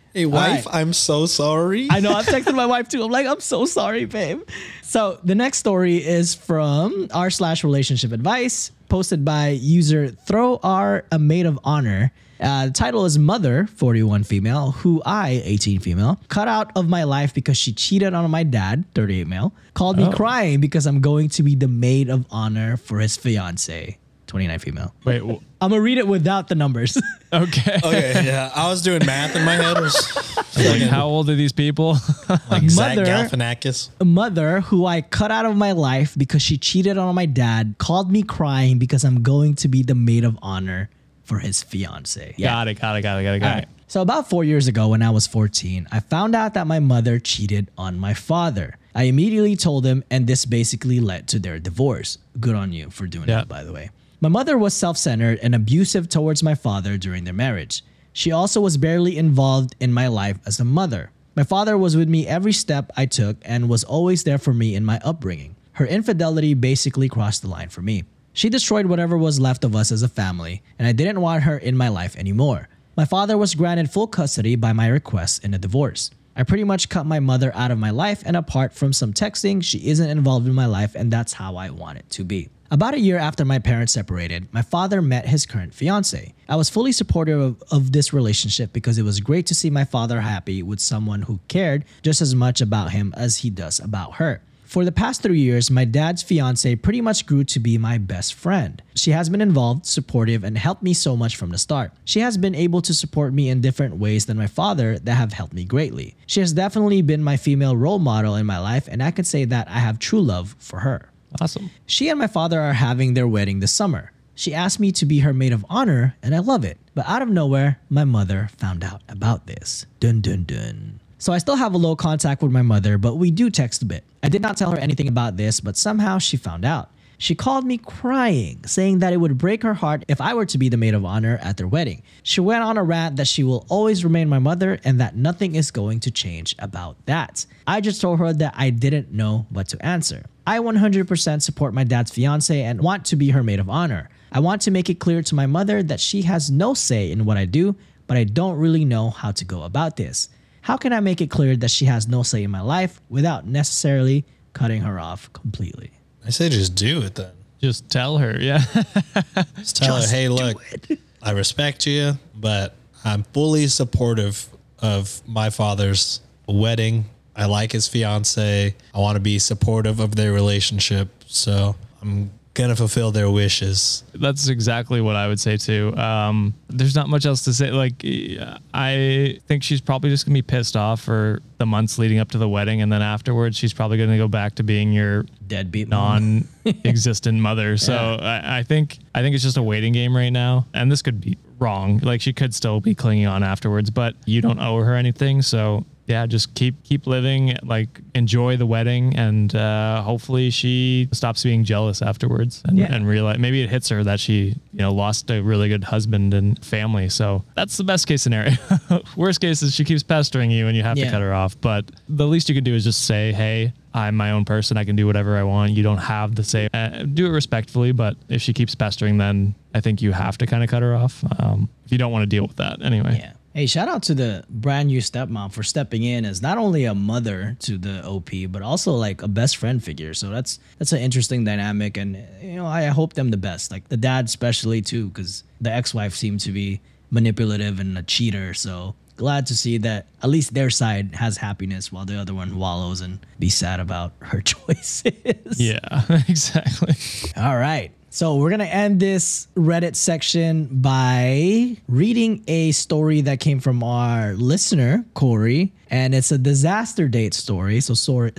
Hey, wife, right. I'm so sorry. I know. I've texted my wife too. I'm like, I'm so sorry, babe. So the next story is from r/relationship advice, posted by user Throw R, a maid of honor. The title is Mother, 41 female, who I, 18 female, cut out of my life because she cheated on my dad, 38 male, called me crying because I'm going to be the maid of honor for his fiance, 29 female. Wait, I'm going to read it without the numbers. okay. Okay, yeah. I was doing math in my head. It was Like, how old are these people? like Zach Mother- Galifianakis. A mother who I cut out of my life because she cheated on my dad called me crying because I'm going to be the maid of honor for his fiance. Got it. All right. So about 4 years ago when I was 14, I found out that my mother cheated on my father. I immediately told him, and this basically led to their divorce. Good on you for doing Yeah. that, by the way. My mother was self-centered and abusive towards my father during their marriage. She also was barely involved in my life as a mother. My father was with me every step I took and was always there for me in my upbringing. Her infidelity basically crossed the line for me. She destroyed whatever was left of us as a family, and I didn't want her in my life anymore. My father was granted full custody by my request in a divorce. I pretty much cut my mother out of my life, and apart from some texting, she isn't involved in my life, and that's how I want it to be. About a year after my parents separated, my father met his current fiance. I was fully supportive of this relationship because it was great to see my father happy with someone who cared just as much about him as he does about her. For the past 3 years, my dad's fiance pretty much grew to be my best friend. She has been involved, supportive, and helped me so much from the start. She has been able to support me in different ways than my father that have helped me greatly. She has definitely been my female role model in my life, and I can say that I have true love for her. Awesome. She and my father are having their wedding this summer. She asked me to be her maid of honor, and I love it. But out of nowhere, my mother found out about this. Dun dun dun. So I still have a low contact with my mother, but we do text a bit. I did not tell her anything about this, but somehow she found out. She called me crying, saying that it would break her heart if I were to be the maid of honor at their wedding. She went on a rant that she will always remain my mother and that nothing is going to change about that. I just told her that I didn't know what to answer. I 100% support my dad's fiance and want to be her maid of honor. I want to make it clear to my mother that she has no say in what I do, but I don't really know how to go about this. How can I make it clear that she has no say in my life without necessarily cutting her off completely? I say just do it then. Just tell her. Yeah. Just tell her, hey, look, I respect you, but I'm fully supportive of my father's wedding. I like his fiance. I want to be supportive of their relationship. So I'm going to fulfill their wishes. That's exactly what I would say too. There's not much else to say. Like, I think she's probably just gonna be pissed off for the months leading up to the wedding, and then afterwards, she's probably gonna go back to being your Deadbeat mom. non-existent mother. So I think it's just a waiting game right now, and this could be wrong. Like, she could still be clinging on afterwards, but you don't owe her anything. So yeah, just keep living, like enjoy the wedding, and hopefully she stops being jealous afterwards and realize maybe it hits her that she lost a really good husband and family. So that's the best case scenario. Worst case is she keeps pestering you and you have to cut her off. But the least you can do is just say, hey, I'm my own person. I can do whatever I want. You don't have to say, do it respectfully. But if she keeps pestering, then I think you have to kind of cut her off if you don't want to deal with that anyway. Yeah. Hey, shout out to the brand new stepmom for stepping in as not only a mother to the OP, but also like a best friend figure. So that's an interesting dynamic, and I hope them the best. Like the dad especially too, because the ex-wife seemed to be manipulative and a cheater. So glad to see that at least their side has happiness while the other one wallows and be sad about her choices. Yeah, exactly. All right. So we're going to end this Reddit section by reading a story that came from our listener, Corey, and it's a disaster date story. So sorry,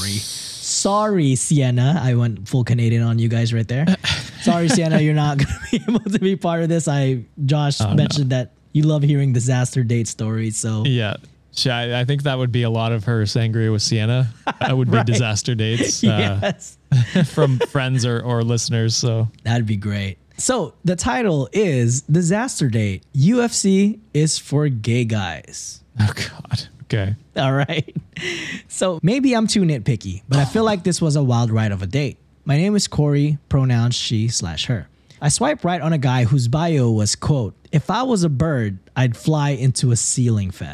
Sienna. I went full Canadian on you guys right there. Sorry, Sienna, you're not going to be able to be part of this. Josh mentioned that you love hearing disaster date stories. So yeah. I think that would be a lot of her sangria with Sienna. That would be disaster dates yes. from friends or listeners. So that'd be great. So the title is Disaster Date. UFC is for gay guys. Oh, God. Okay. All right. So maybe I'm too nitpicky, but I feel like this was a wild ride of a date. My name is Corey, pronouns she/her. I swiped right on a guy whose bio was, quote, if I was a bird, I'd fly into a ceiling fan.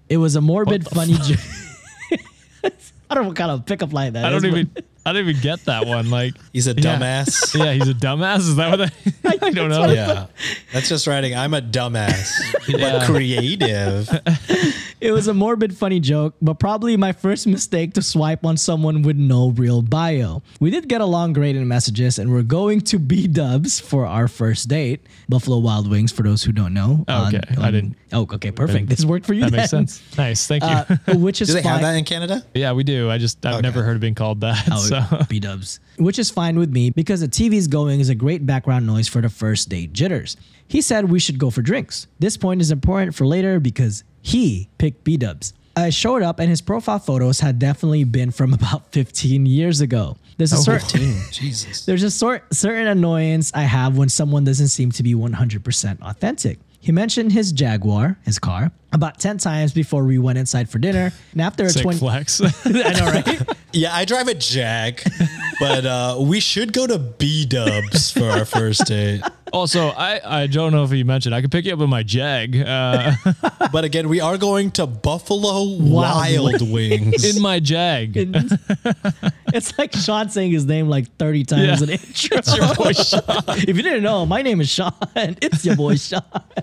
It was a morbid, funny joke. I don't know what kind of pickup line that I is, don't even get that one. Like He's a dumbass. yeah, he's a dumbass. Is that what I don't know. Yeah. That's just writing, I'm a dumbass, Yeah. but creative. It was a morbid, funny joke, but probably my first mistake to swipe on someone with no real bio. We did get along great in messages, and we're going to B-dubs for our first date. Buffalo Wild Wings, for those who don't know. Okay, I didn't. Oh, okay, perfect. This worked for you That then. makes sense. Nice, thank you. Which is Do they fine. have that in Canada? Yeah, we do. I've never heard it being called that. Oh, So B-dubs. Which is fine with me because the TV's going is a great background noise for the first date jitters. He said we should go for drinks. This point is important for later because he picked B-dubs. I showed up and his profile photos had definitely been from about 15 years ago. There's a Jesus. There's a certain annoyance I have when someone doesn't seem to be 100% authentic. He mentioned his Jaguar, his car, about 10 times before we went inside for dinner. And after a sick 20 flex. I know, right? Yeah, I drive a Jag, but we should go to B-dubs for our first date. Also, I don't know if you mentioned I could pick you up in my Jag. But again, we are going to Buffalo Wild Wings. In my Jag. It's like Sean saying his name like 30 times Yeah. in the intro. It's your boy Sean. If you didn't know, my name is Sean. It's your boy Sean.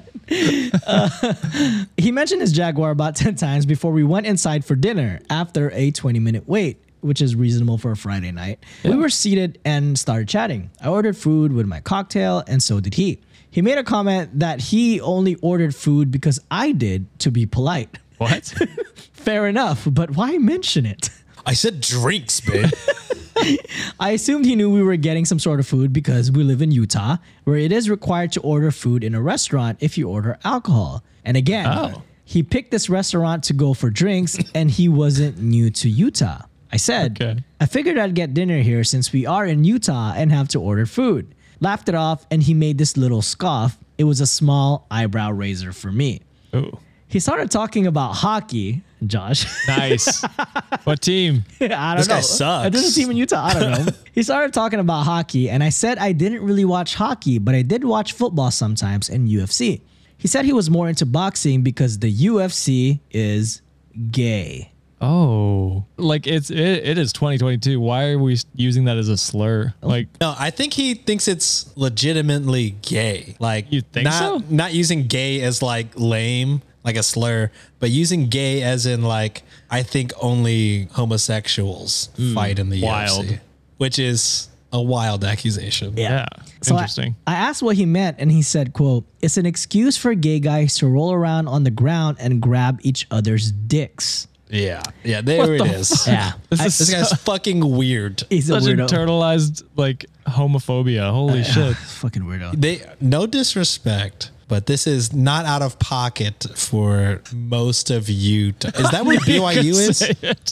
He mentioned his Jaguar about 10 times before we went inside for dinner after a 20-minute wait, which is reasonable for a Friday night. Yeah. We were seated and started chatting. I ordered food with my cocktail, and so did he. He made a comment that he only ordered food because I did to be polite. What? Fair enough, but why mention it? I said drinks, babe. I assumed he knew we were getting some sort of food because we live in Utah, where it is required to order food in a restaurant if you order alcohol. And again, Oh. he picked this restaurant to go for drinks, and he wasn't new to Utah. I said, Okay. I figured I'd get dinner here since we are in Utah and have to order food. Laughed it off, and he made this little scoff. It was a small eyebrow raiser for me. Ooh, He started talking about hockey, Josh. nice. What team? I don't This know. guy sucks. There's a team in Utah. I don't know. He started talking about hockey, and I said I didn't really watch hockey, but I did watch football sometimes and UFC. He said he was more into boxing because the UFC is gay. Oh, like it is 2022. Why are we using that as a slur? Like, No, I think he thinks it's legitimately gay. Like, You think so? Not using gay as like lame, like a slur, but using gay as in like, I think only homosexuals fight in the Wild. UFC, which is a wild accusation. yeah, So interesting. I asked what he meant, and he said, quote, "It's an excuse for gay guys to roll around on the ground and grab each other's dicks." Yeah. Yeah. There it is. Yeah. This guy's fucking weird. He's a Such weirdo. internalized like homophobia. Holy shit. Fucking weirdo. No disrespect, but this is not out of pocket for most of Utah. Is that where BYU is? Say it.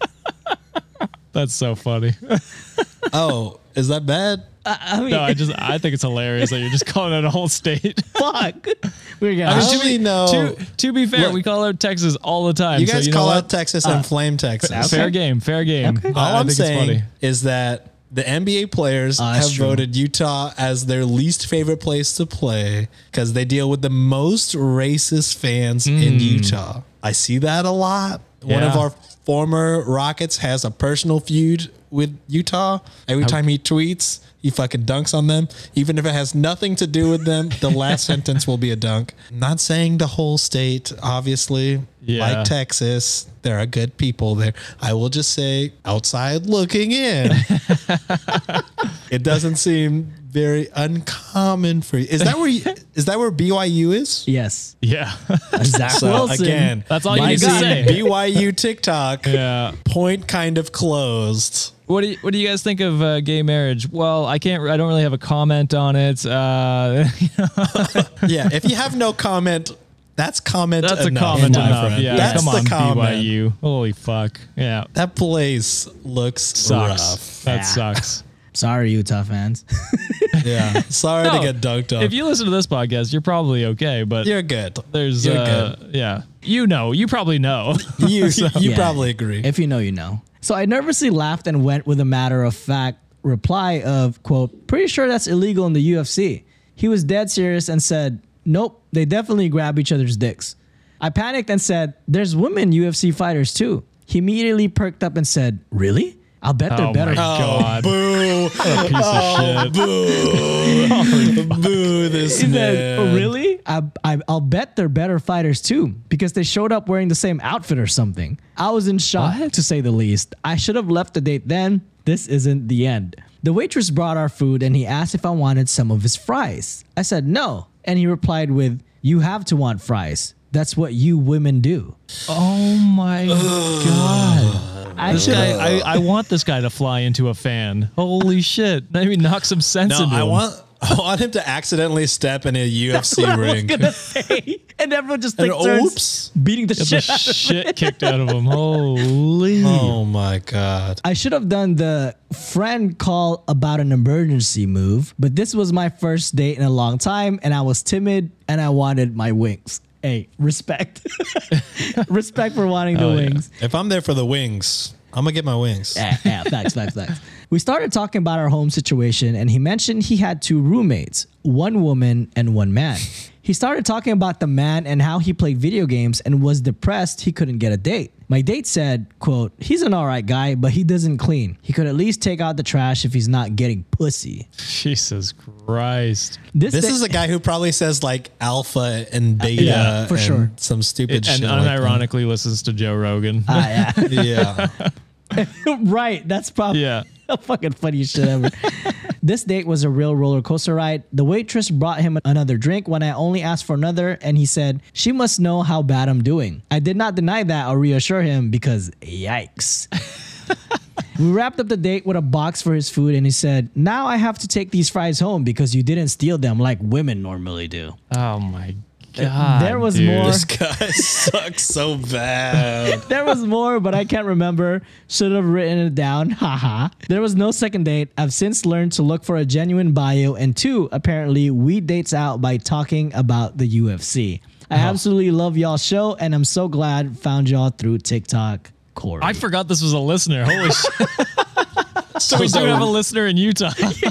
That's so funny. Oh, is that bad? I mean, No, I think it's hilarious that you're just calling out a whole state. fuck. We're gonna. I to only be- know. To be fair, Look, we call out Texas all the time. You so guys know call what? out Texas and flame Texas. Fair game. Fair game. Okay. All I I'm think saying it's funny. is that the NBA players that's have true. voted Utah as their least favorite place to play because they deal with the most racist fans in Utah. I see that a lot. One of Yeah. our former Rockets has a personal feud with Utah. Every time he tweets, he fucking dunks on them. Even if it has nothing to do with them, the last sentence will be a dunk. I'm not saying the whole state, obviously. Yeah. Like Texas, there are good people there. I will just say, outside looking in, it doesn't seem very uncommon for you. Is that where BYU is? Yes. Yeah. Zach So Wilson. again, That's all you my need to say. BYU TikTok Yeah. point kind of closed. What do you guys think of gay marriage? Well, I don't really have a comment on it. Yeah, if you have no comment, that's comment That's enough. a comment my enough. friend. Yeah. That's Come the on, comment. BYU. Holy fuck. Yeah. That place looks Sucks. rough. That Yeah. sucks. Sorry, Utah fans. Yeah, sorry to No, get dunked on. If you listen to this podcast, you're probably okay, but You're good. there's You're good. yeah. You probably know. You Yeah. probably agree. If you know, you know. So I nervously laughed and went with a matter-of-fact reply of, quote, "Pretty sure that's illegal in the UFC." He was dead serious and said, "Nope, they definitely grab each other's dicks." I panicked and said, "There's women UFC fighters too." He immediately perked up and said, "Really? I'll bet they're Oh better." my God. Boo. What a piece of shit. Boo this He man. said, "Oh, really? I'll bet they're better fighters too because they showed up wearing the same outfit or something." I was in shock, to say the least. I should have left the date then. This isn't the end. The waitress brought our food and he asked if I wanted some of his fries. I said no. And he replied with, "You have to want fries. That's what you women do." Oh my God. I This should guy, I want this guy to fly into a fan. Holy shit. Maybe knock some sense No, into I him. want him to accidentally step in a UFC I was ring. gonna say, and everyone just And takes turns oops. beating the Get the shit out of shit kicked out of him. Holy. Oh my God. I should have done the friend call about an emergency move, but this was my first date in a long time and I was timid and I wanted my wings. Hey, respect. Respect for wanting the Oh, yeah. wings. If I'm there for the wings, I'm going to get my wings. Yeah, facts. We started talking about our home situation and he mentioned he had 2 roommates, 1 woman and 1 man. He started talking about the man and how he played video games and was depressed he couldn't get a date. My date said, quote, "He's an all right guy, but he doesn't clean. He could at least take out the trash if he's not getting pussy." Jesus Christ. This is a guy who probably says like alpha and beta Yeah, for and sure. some stupid And shit. like that. unironically listens to Joe Rogan. Yeah. Yeah. Right. That's probably Yeah. the fucking funniest shit ever. This date was a real roller coaster ride. The waitress brought him another drink when I only asked for another, and he said, "She must know how bad I'm doing." I did not deny that or reassure him because yikes. We wrapped up the date with a box for his food, and he said, "Now I have to take these fries home because you didn't steal them like women normally do." Oh my God. There was dude. more. This guy sucks so bad. There was more, but I can't remember. Should have written it down. Haha. There was no second date. I've since learned to look for a genuine bio. And 2, apparently, we dates out by talking about the UFC. I absolutely love y'all's show, and I'm so glad found y'all through TikTok. Corey. I forgot this was a listener. Holy shit. So we do have a listener in Utah.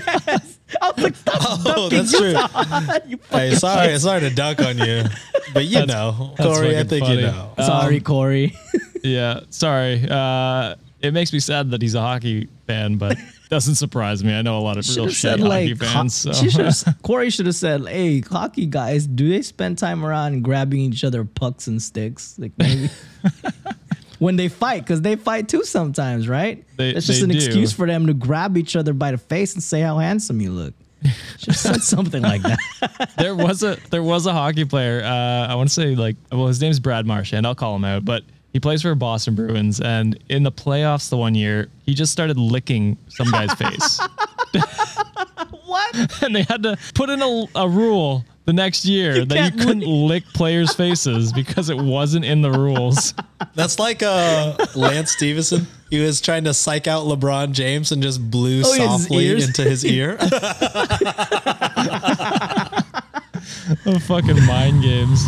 I was like, stop Oh, dunking that's true. you Hey, sorry to dunk on you, but you know, that's Corey, I fucking think funny. you know. Sorry, Corey. Yeah. Sorry. It makes me sad that he's a hockey fan, but doesn't surprise me. I know a lot of real shit hockey fans. So. Corey should have said, "Hey, hockey guys, do they spend time around grabbing each other pucks and sticks? Like maybe when they fight, because they fight too sometimes, right? It's just they an do. excuse for them to grab each other by the face and say how handsome you look." Should have said something like that. there was a hockey player. I want to say his name's Brad Marchand. I'll call him out, but he plays for Boston Bruins, and in the playoffs the one year, he just started licking some guy's face. What? And they had to put in a rule the next year that can't you couldn't lick players' faces because it wasn't in the rules. That's like Lance Stevenson. He was trying to psych out LeBron James and just blew Oh, his softly ears? into his ear. Fucking mind games.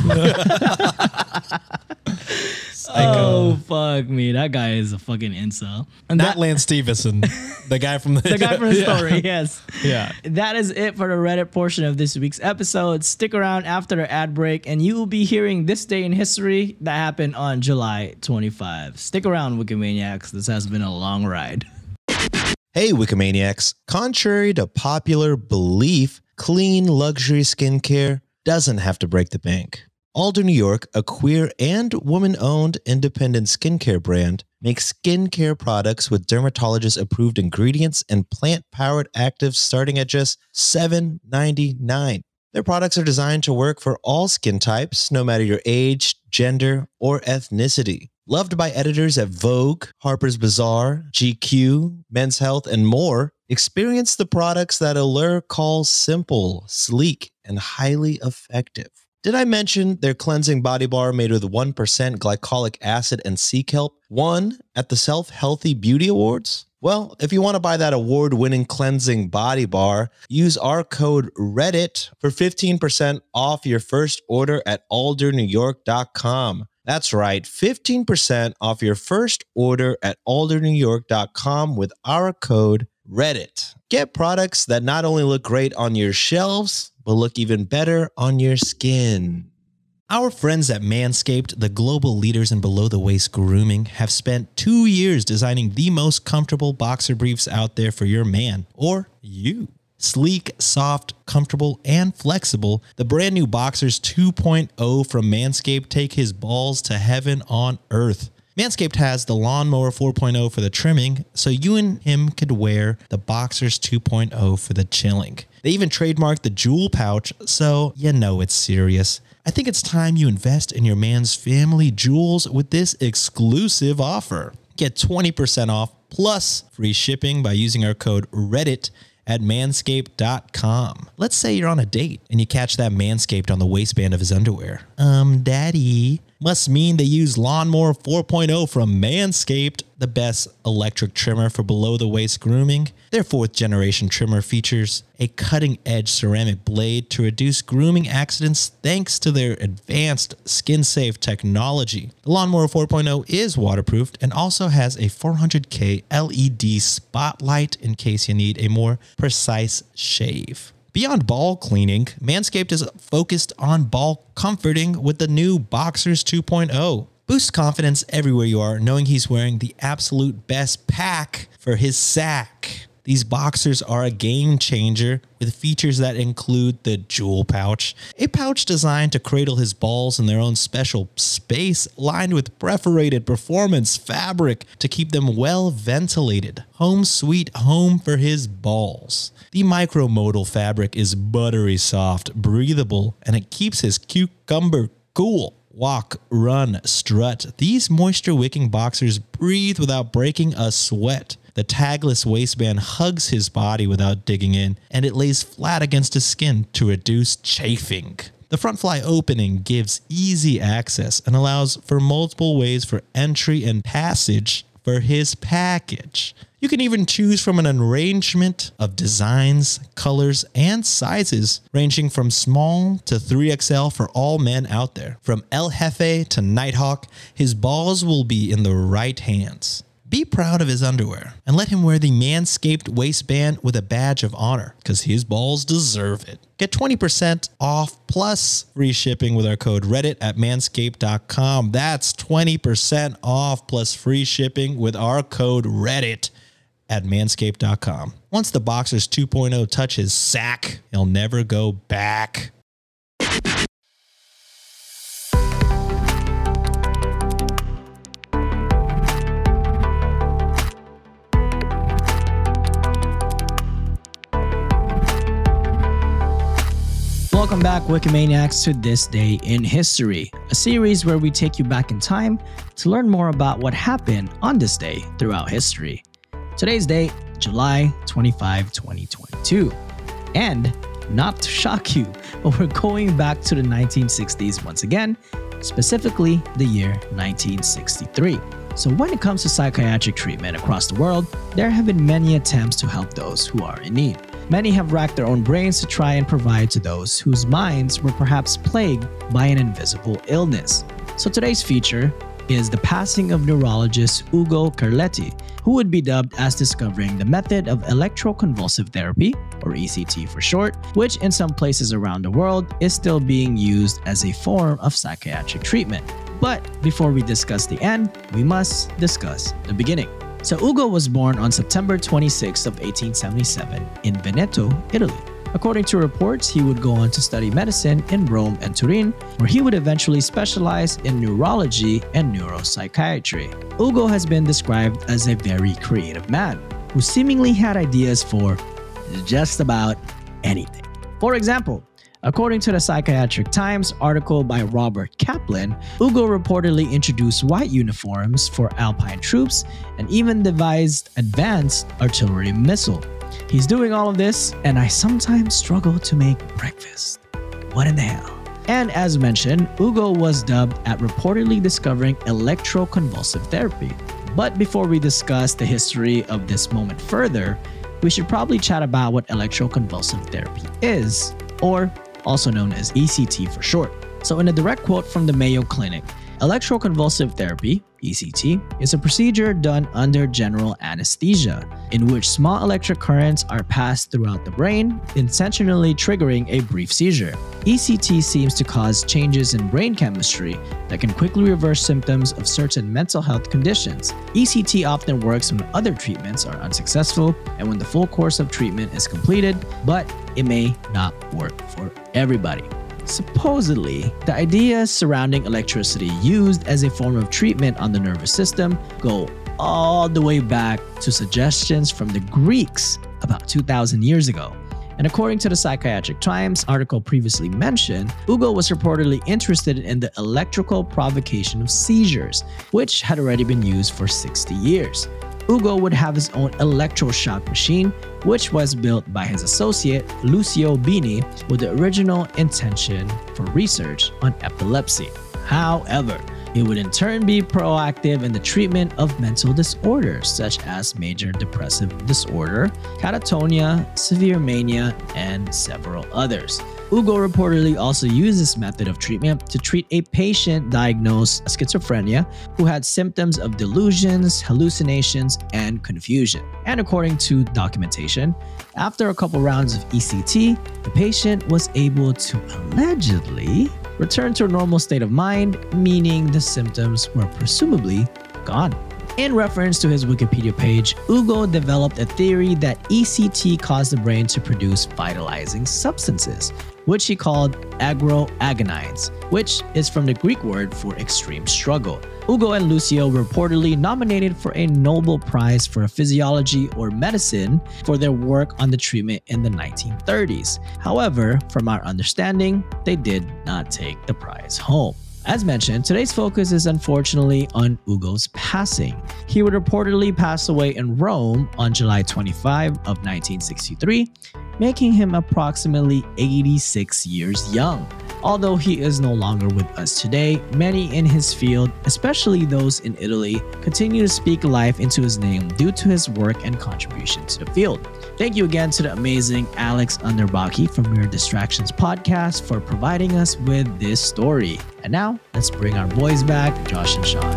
Oh fuck me! That guy is a fucking incel. And Not Lance Stevenson, the guy from the guy from the story. Yes. Yeah. That is it for the Reddit portion of this week's episode. Stick around after the ad break, and you will be hearing this day in history that happened on July 25. Stick around, Wikimaniacs. This has been a long ride. Hey, Wikimaniacs. Contrary to popular belief, clean luxury skincare doesn't have to break the bank. Alder New York, a queer and woman-owned independent skincare brand, makes skincare products with dermatologist-approved ingredients and plant-powered actives starting at just $7.99. Their products are designed to work for all skin types, no matter your age, gender, or ethnicity. Loved by editors at Vogue, Harper's Bazaar, GQ, Men's Health, and more, experience the products that Allure calls simple, sleek, and highly effective. Did I mention their cleansing body bar made with 1% glycolic acid and sea kelp won at the Self Healthy Beauty Awards? Well, if you want to buy that award-winning cleansing body bar, use our code REDDIT for 15% off your first order at aldernewyork.com. That's right, 15% off your first order at aldernewyork.com with our code REDDIT. Get products that not only look great on your shelves, but look even better on your skin. Our friends at Manscaped, the global leaders in below-the-waist grooming, have spent 2 years designing the most comfortable boxer briefs out there for your man, or you. Sleek, soft, comfortable, and flexible, the brand new Boxers 2.0 from Manscaped take his balls to heaven on earth. Manscaped has the Lawnmower 4.0 for the trimming, so you and him could wear the Boxers 2.0 for the chilling. They even trademarked the jewel pouch, so you know it's serious. I think it's time you invest in your man's family jewels with this exclusive offer. Get 20% off plus free shipping by using our code REDDIT at manscaped.com. Let's say you're on a date and you catch that Manscaped on the waistband of his underwear. Daddy. Must mean they use Lawnmower 4.0 from Manscaped, the best electric trimmer for below-the-waist grooming. Their 4th generation trimmer features a cutting-edge ceramic blade to reduce grooming accidents thanks to their advanced skin-safe technology. The Lawnmower 4.0 is waterproofed and also has a 400K LED spotlight in case you need a more precise shave. Beyond ball cleaning, Manscaped is focused on ball comforting with the new Boxers 2.0. Boost confidence everywhere you are, knowing he's wearing the absolute best pack for his sack. These boxers are a game changer with features that include the jewel pouch, a pouch designed to cradle his balls in their own special space, lined with perforated performance fabric to keep them well ventilated. Home sweet home for his balls. The micromodal fabric is buttery soft, breathable, and it keeps his cucumber cool. Walk, run, strut. These moisture-wicking boxers breathe without breaking a sweat. The tagless waistband hugs his body without digging in, and it lays flat against his skin to reduce chafing. The front fly opening gives easy access and allows for multiple ways for entry and passage for his package. You can even choose from an arrangement of designs, colors, and sizes ranging from small to 3XL for all men out there. From El Jefe to Nighthawk, his balls will be in the right hands. Be proud of his underwear and let him wear the Manscaped waistband with a badge of honor because his balls deserve it. Get 20% off plus free shipping with our code Reddit at manscaped.com. That's 20% off plus free shipping with our code Reddit at manscaped.com. Once the Boxers 2.0 touch his sack, he'll never go back. Welcome back, Wikimaniacs, to This Day in History, a series where we take you back in time to learn more about what happened on this day throughout history. Today's date, July 25, 2022. And not to shock you, but we're going back to the 1960s once again, specifically the year 1963. So when it comes to psychiatric treatment across the world, there have been many attempts to help those who are in need. Many have racked their own brains to try and provide to those whose minds were perhaps plagued by an invisible illness. So today's feature is the passing of neurologist Ugo Carletti, who would be dubbed as discovering the method of electroconvulsive therapy, or ECT for short, which in some places around the world is still being used as a form of psychiatric treatment. But before we discuss the end, we must discuss the beginning. So Ugo was born on September 26 of 1877 in Veneto, Italy. According to reports, he would go on to study medicine in Rome and Turin, where he would eventually specialize in neurology and neuropsychiatry. Ugo has been described as a very creative man who seemingly had ideas for just about anything. For example, according to the Psychiatric Times article by Robert Kaplan, Ugo reportedly introduced white uniforms for Alpine troops and even devised advanced artillery missile. He's doing all of this, and I sometimes struggle to make breakfast. What in the hell? And as mentioned, Ugo was dubbed at reportedly discovering electroconvulsive therapy. But before we discuss the history of this moment further, we should probably chat about what electroconvulsive therapy is, or also known as ECT for short. So in a direct quote from the Mayo Clinic, Electroconvulsive therapy, ECT, is a procedure done under general anesthesia, in which small electric currents are passed throughout the brain, intentionally triggering a brief seizure. ECT seems to cause changes in brain chemistry that can quickly reverse symptoms of certain mental health conditions. ECT often works when other treatments are unsuccessful and when the full course of treatment is completed, but it may not work for everybody. Supposedly, the ideas surrounding electricity used as a form of treatment on the nervous system go all the way back to suggestions from the Greeks about 2,000 years ago. And according to the Psychiatric Times article previously mentioned, Ugo was reportedly interested in the electrical provocation of seizures, which had already been used for 60 years. Ugo would have his own electroshock machine, which was built by his associate Lucio Bini with the original intention for research on epilepsy. However, it would in turn be proactive in the treatment of mental disorders such as major depressive disorder, catatonia, severe mania, and several others. Ugo reportedly also used this method of treatment to treat a patient diagnosed schizophrenia who had symptoms of delusions, hallucinations, and confusion. And according to documentation, after a couple rounds of ECT, the patient was able to allegedly return to a normal state of mind, meaning the symptoms were presumably gone. In reference to his Wikipedia page, Ugo developed a theory that ECT caused the brain to produce vitalizing substances, which he called agroagonines, which is from the Greek word for extreme struggle. Ugo and Lucio were reportedly nominated for a Nobel Prize for Physiology or Medicine for their work on the treatment in the 1930s. However, from our understanding, they did not take the prize home. As mentioned, today's focus is unfortunately on Ugo's passing. He would reportedly pass away in Rome on July 25 of 1963, making him approximately 86 years young. Although he is no longer with us today, many in his field, especially those in Italy, continue to speak life into his name due to his work and contribution to the field. Thank you again to the amazing Alex Underbaki from Mere Distractions podcast for providing us with this story. And now, let's bring our boys back, Josh and Sean.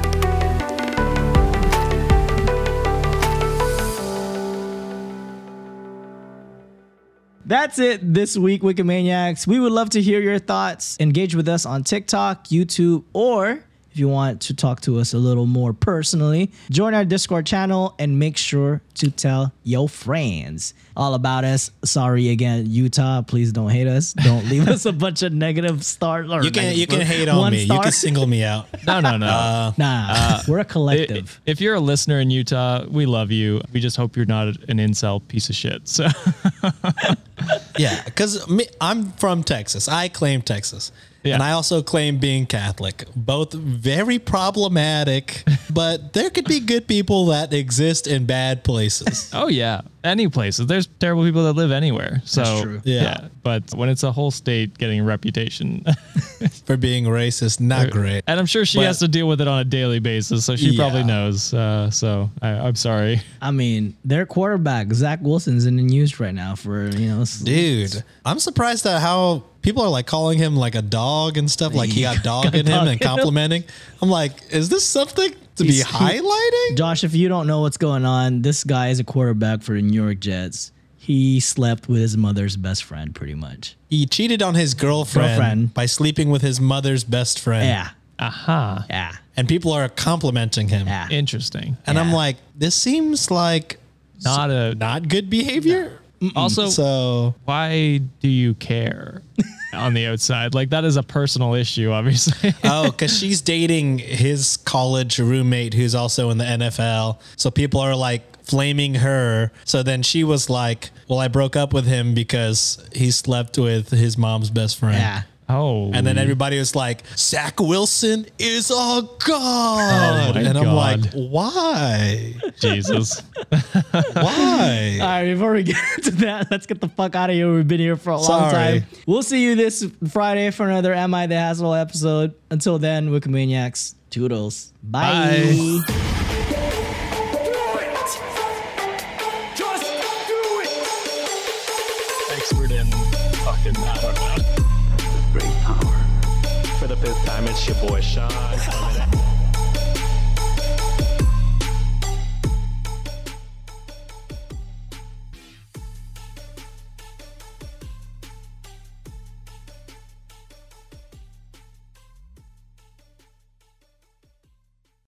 That's it this week, Wikimaniacs. We would love to hear your thoughts. Engage with us on TikTok, YouTube, or if you want to talk to us a little more personally, join our Discord channel and make sure to tell your friends all about us. Sorry again, Utah. Please don't hate us. Don't leave us a bunch of negative stars. You can hate on me. You can single me out. No. We're a collective. If you're a listener in Utah, we love you. We just hope you're not an incel piece of shit. So yeah, because I'm from Texas. I claim Texas. Yeah. And I also claim being Catholic. Both very problematic, but there could be good people that exist in bad places. Oh yeah, any places. There's terrible people that live anywhere. So That's true. Yeah. But when it's a whole state getting a reputation For being racist, not great. and I'm sure she has to deal with it on a daily basis, so she probably knows. So I'm sorry. I mean, their quarterback, Zach Wilson's in the news right now for, Dude, I'm surprised at how people are like calling him like a dog and stuff. Like he got dog in him and complimenting. I'm like, is this something to be highlighting? Josh, if you don't know what's going on, this guy is a quarterback for the New York Jets. He slept with his mother's best friend, pretty much. He cheated on his girlfriend by sleeping with his mother's best friend. Yeah. Aha. Yeah. And people are complimenting him. Yeah. Interesting. And I'm like, this seems like Not good behavior. Also, So why do you care on the outside? Like that is a personal issue, obviously. because she's dating his college roommate who's also in the NFL. So people are like flaming her. So then she was like, well, I broke up with him because he slept with his mom's best friend. Yeah. Oh. And then everybody was like, Zach Wilson is a god. Oh my and I'm like, God. why? Jesus. Why? All right, before we get into that, let's get the fuck out of here. We've been here for a long Sorry. time. We'll see you this Friday for another Am I the Asshole episode. Until then, Wikimaniacs, toodles. Bye. Expert in fucking, I don't know. Great power. For the fifth time, it's It's your boy Sean coming at